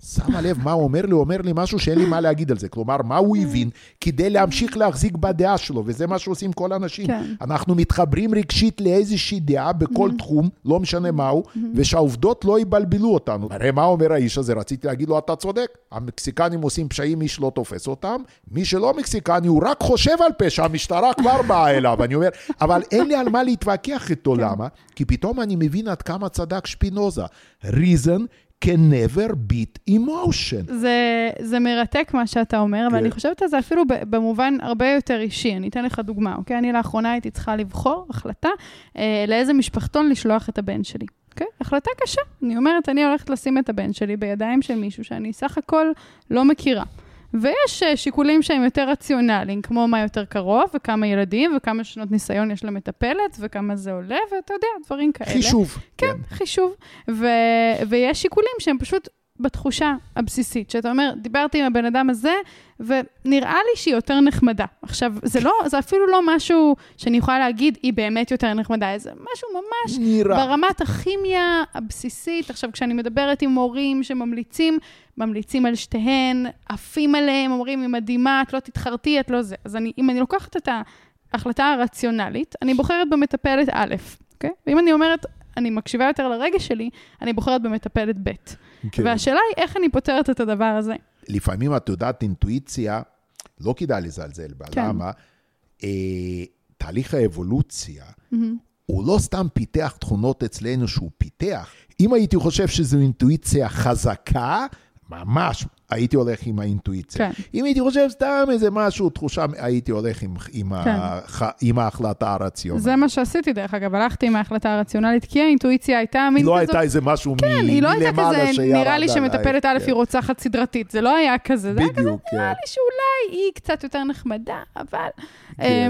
שמה לב מה הוא אומר לי, הוא אומר לי משהו שאין לי מה להגיד על זה. כלומר, מה הוא הבין כדי להמשיך להחזיק בדעה שלו, וזה מה שעושים כל אנשים. כן. אנחנו מתחברים רגשית לאיזושהי דעה בכל mm-hmm. תחום, לא משנה מהו, mm-hmm. ושהעובדות לא יבלבלו אותנו. הרי מה אומר האיש הזה? רציתי להגיד לו, אתה צודק. המקסיקנים עושים פשעים, איש לא תופס אותם. מי שלא מקסיקני, הוא רק חושב על פשע, המשטרה כבר באה אליו. אני אומר, אבל אין לי על מה להתווכח איתו, כן. למה? כי פתאום אני מבין עד כמה צדק שפינוזה. reason can never beat emotion. זה, זה מרתק מה שאתה אומר, ואני חושבת על זה אפילו במובן הרבה יותר אישי. אני אתן לך דוגמה, אוקיי? אני לאחרונה הייתי צריכה לבחור החלטה אה, לאיזה משפחתון לשלוח את הבן שלי. אוקיי? החלטה קשה. אני אומרת, אני הולכת לשים את הבן שלי בידיים של מישהו שאני סך הכל לא מכירה. ויש שיקולים שהם יותר רציונליים, כמו מה יותר קרוב, וכמה ילדים, וכמה שנות ניסיון יש למטפלת, וכמה זה עולה, ואתה יודע, דברים כאלה. חישוב. כן, כן. חישוב. ו... ויש שיקולים שהם פשוט בתחושה הבסיסית, שאתה אומר, דיברתי עם הבן אדם הזה, ונראה לי שהיא יותר נחמדה. עכשיו, זה לא, זה אפילו לא משהו שאני יכולה להגיד, היא באמת יותר נחמדה, זה משהו ממש נראה. ברמת הכימיה הבסיסית. עכשיו, כשאני מדברת עם מורים שממליצים, ממליצים על שתיהן, עפים עליהם, אומרים, היא מדהימה, את לא תתחרתי, את לא זה. אז אני, אם אני לוקחת את ההחלטה הרציונלית, אני בוחרת במטפלת א', אוקיי? ואם אני אומרת, אני מקשיבה יותר לרגש שלי, אני בוחרת במטפלת ב'. כן. והשאלה היא, איך אני פותרת את הדבר הזה? לפעמים את יודעת אינטואיציה, לא כדאי לזלזל בה, כן. למה? אה, תהליך האבולוציה, mm-hmm. הוא לא סתם פיתח תכונות אצלנו שהוא פיתח. אם הייתי חושב שזו אינטואיציה חזקה, ממש הייתי הולך עם האינטואיציה. כן. אם הייתי חושב סתם איזה משהו, תחושה, הייתי הולך עם, עם, כן. הח, עם ההחלטה הרציונלית. זה מה שעשיתי דרך אגב, הלכתי עם ההחלטה הרציונלית, כי האינטואיציה הייתה מין כזאת... לא הייתה איזה משהו כן, מ... היא לא הייתה כזה, נראה לי שמטפלת א' היא רוצחת סדרתית, זה לא היה כזה, זה היה כזה, נראה לי שאולי היא קצת יותר נחמדה, אבל... כן.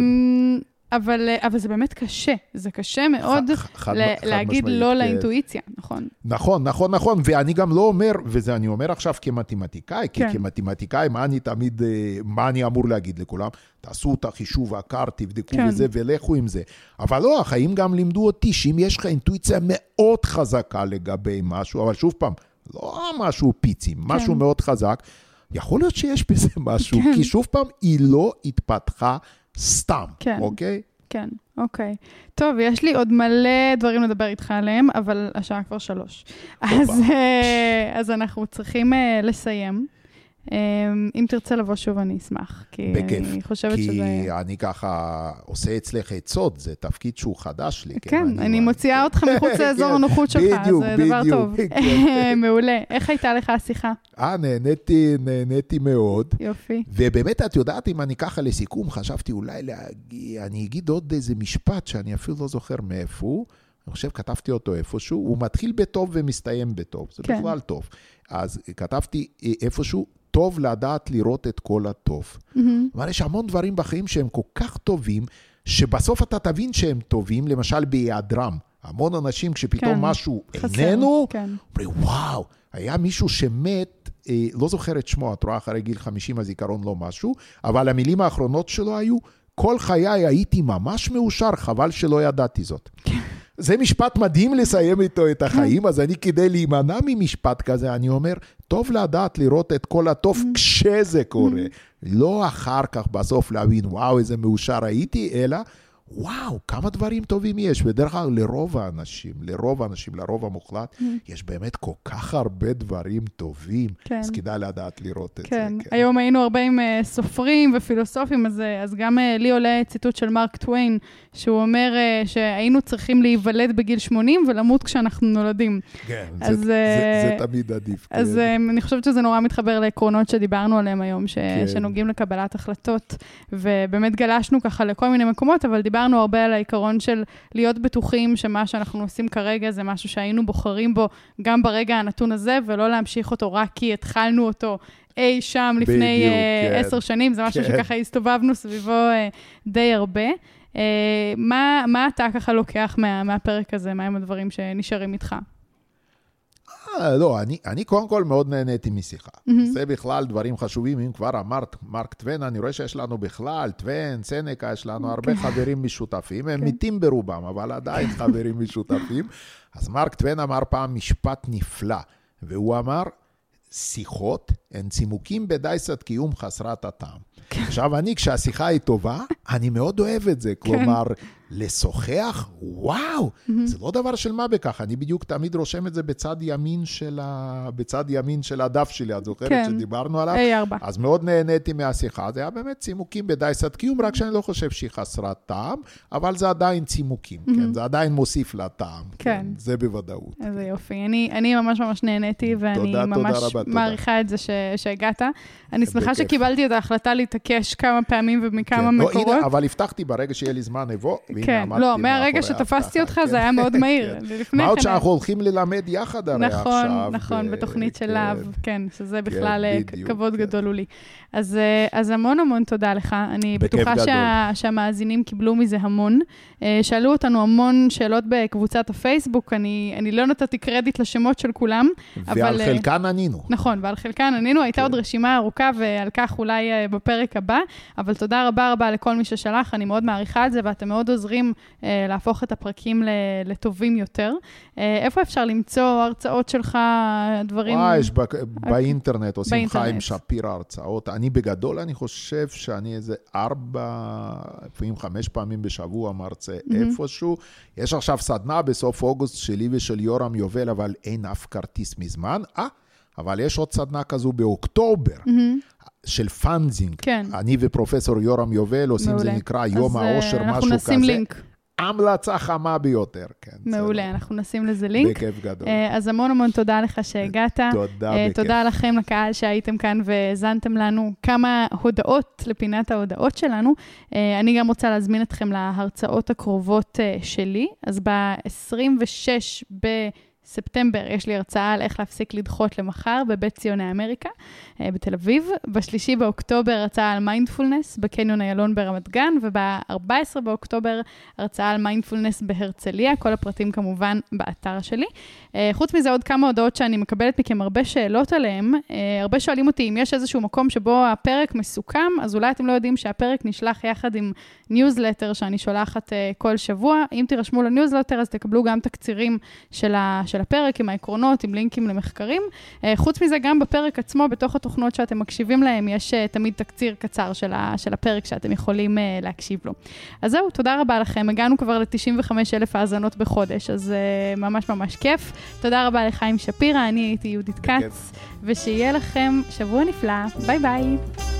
אבל, אבל זה באמת קשה, זה קשה מאוד ח, חד, ל- חד להגיד משמעית, לא כן. לאינטואיציה, נכון? נכון, נכון, נכון, ואני גם לא אומר, וזה אני אומר עכשיו כמתמטיקאי, כן. כי כמתמטיקאי, מה אני תמיד, מה אני אמור להגיד לכולם? תעשו את החישוב הקר, תבדקו כן. וזה, ולכו עם זה. אבל לא, החיים גם לימדו אותי, שאם יש לך אינטואיציה מאוד חזקה לגבי משהו, אבל שוב פעם, לא משהו פיצים, כן. משהו מאוד חזק, יכול להיות שיש בזה משהו, כן. כי שוב פעם, היא לא התפתחה סתם, כן, אוקיי? כן, אוקיי. טוב, יש לי עוד מלא דברים לדבר איתך עליהם, אבל השעה כבר שלוש. אז, אז אנחנו צריכים לסיים. אם תרצה לבוא שוב, אני אשמח. בכיף. אני חושבת כי שזה... אני ככה עושה אצלך עצות, זה תפקיד שהוא חדש לי. כן, אני מוציאה אותך מחוץ לאזור הנוחות שלך, זה דבר טוב. מעולה. איך הייתה לך השיחה? אה, נהניתי, נהניתי מאוד. יופי. ובאמת, את יודעת, אם אני ככה לסיכום, חשבתי אולי להגיד, אני אגיד עוד איזה משפט שאני אפילו לא זוכר מאיפה הוא, אני חושב, כתבתי אותו איפשהו, הוא מתחיל בטוב ומסתיים בטוב, זה כן. בכלל טוב. אז כתבתי איפשהו, טוב לדעת לראות את כל הטוב. Mm-hmm. אבל יש המון דברים בחיים שהם כל כך טובים, שבסוף אתה תבין שהם טובים, למשל בהיעדרם. המון אנשים כשפתאום כן. משהו חסר, איננו, כן. אומרים, וואו, היה מישהו שמת, אה, לא זוכר את שמו, את רואה אחרי גיל חמישים, הזיכרון לא משהו, אבל המילים האחרונות שלו היו, כל חיי הייתי ממש מאושר, חבל שלא ידעתי זאת. כן. זה משפט מדהים לסיים איתו את החיים, אז אני כדי להימנע ממשפט כזה, אני אומר, טוב לדעת לראות את כל הטוב כשזה קורה. לא אחר כך בסוף להבין, וואו, איזה מאושר הייתי, אלא, וואו, כמה דברים טובים יש. בדרך כלל לרוב האנשים, לרוב האנשים, לרוב המוחלט, יש באמת כל כך הרבה דברים טובים, אז כדאי לדעת לראות את זה. כן, היום היינו הרבה עם סופרים ופילוסופים, אז גם לי עולה ציטוט של מרק טוויין, שהוא אומר שהיינו צריכים להיוולד בגיל שמונים ולמות כשאנחנו נולדים. כן, זה תמיד עדיף. אז אני חושבת שזה נורא מתחבר לעקרונות שדיברנו עליהם היום, שנוגעים לקבלת החלטות, ובאמת גלשנו ככה לכל מיני מקומות, אבל דיברנו הרבה על העיקרון של להיות בטוחים שמה שאנחנו עושים כרגע זה משהו שהיינו בוחרים בו גם ברגע הנתון הזה, ולא להמשיך אותו רק כי התחלנו אותו אי שם לפני עשר שנים, זה משהו שככה הסתובבנו סביבו די הרבה. מה, מה אתה ככה לוקח מה, מהפרק הזה? מה הם הדברים שנשארים איתך? לא, אני, אני קודם כל מאוד נהניתי משיחה. Mm-hmm. זה בכלל דברים חשובים. אם כבר אמרת, מרק טוויין, אני רואה שיש לנו בכלל, טוויין, סנקה, יש לנו הרבה okay. חברים משותפים. הם okay. מתים ברובם, אבל עדיין חברים משותפים. אז מרק טוויין אמר פעם משפט נפלא, והוא אמר, שיחות הן צימוקים בדייסת קיום חסרת הטעם. עכשיו אני, כשהשיחה היא טובה, אני מאוד אוהב את זה. כלומר, לשוחח, וואו, זה לא דבר של מה בכך. אני בדיוק תמיד רושם את זה בצד ימין של, ה... בצד ימין של הדף שלי. את זוכרת שדיברנו עליו? איי ארבע. אז מאוד נהניתי מהשיחה. זה היה באמת צימוקים בדייסת קיום, רק שאני לא חושב שהיא חסרת טעם, אבל זה עדיין צימוקים, כן? זה עדיין מוסיף לטעם. כן. זה בוודאות. איזה יופי. אני, אני ממש ממש נהניתי, ואני תודה, ממש תודה רבה, מעריכה את זה ש... שהגעת. אני שמחה שקיבלתי את ההחלטה להתעקש כמה פעמים ומכמה כן. מקורות. לא, הנה, אבל הבטחתי ברגע שיהיה לי זמן אבוא, כן, לא, מהרגע שתפסתי אותך זה היה מאוד מהיר. מה עוד שאנחנו הולכים ללמד יחד הרי עכשיו. נכון, נכון, בתוכנית של להב, כן, שזה בכלל כבוד גדול הוא לי. אז המון המון תודה לך. אני בטוחה שהמאזינים קיבלו מזה המון. שאלו אותנו המון שאלות בקבוצת הפייסבוק, אני לא נתתי קרדיט לשמות של כולם. ועל חלקן ענינו. נכון, ועל חלקן ענינו. הייתה עוד רשימה ארוכה, ועל כך אולי בפרק הבא, אבל תודה רבה רבה לכל מי ששלח, אני מאוד מעריכה את זה, ואתם מאוד עוזרים אה, להפוך את הפרקים לטובים יותר. אה, איפה אפשר למצוא הרצאות שלך, דברים? וואי, יש באינטרנט, עושים באינטרנט. חיים שפיר הרצאות. אני בגדול, אני חושב שאני איזה ארבע, לפעמים חמש פעמים בשבוע מרצה mm-hmm. איפשהו. יש עכשיו סדנה בסוף אוגוסט שלי ושל יורם יובל, אבל אין אף כרטיס מזמן. אה, אבל יש עוד סדנה כזו באוקטובר. Mm-hmm. של פאנזינג. כן. אני ופרופסור יורם יובל עושים, מעולה. זה נקרא יום העושר, משהו כזה. אנחנו נשים לינק. המלצה חמה ביותר, כן. מעולה, זה... אנחנו נשים לזה לינק. בכיף גדול. אז המון המון תודה לך שהגעת. תודה בכיף. תודה לכם, לקהל שהייתם כאן והזנתם לנו כמה הודעות לפינת ההודעות שלנו. אני גם רוצה להזמין אתכם להרצאות הקרובות שלי. אז ב-עשרים ושש ב... ספטמבר יש לי הרצאה על איך להפסיק לדחות למחר בבית ציוני אמריקה בתל אביב. בשלישי באוקטובר הרצאה על מיינדפולנס בקניון איילון ברמת גן, וב-ארבעה עשר באוקטובר הרצאה על מיינדפולנס בהרצליה. כל הפרטים כמובן באתר שלי. חוץ מזה עוד כמה הודעות שאני מקבלת מכם הרבה שאלות עליהם. הרבה שואלים אותי אם יש איזשהו מקום שבו הפרק מסוכם, אז אולי אתם לא יודעים שהפרק נשלח יחד עם ניוזלטר שאני שולחת כל שבוע. אם תירשמו לניוזלטר אז תקבלו גם תקצירים של ה... של הפרק, עם העקרונות, עם לינקים למחקרים. חוץ מזה, גם בפרק עצמו, בתוך התוכנות שאתם מקשיבים להם, יש תמיד תקציר קצר של, ה, של הפרק שאתם יכולים להקשיב לו. אז זהו, תודה רבה לכם. הגענו כבר ל-תשעים וחמישה אלף האזנות בחודש, אז ממש ממש כיף. תודה רבה לחיים שפירא, אני הייתי יהודית קץ, ושיהיה לכם שבוע נפלא. ביי ביי.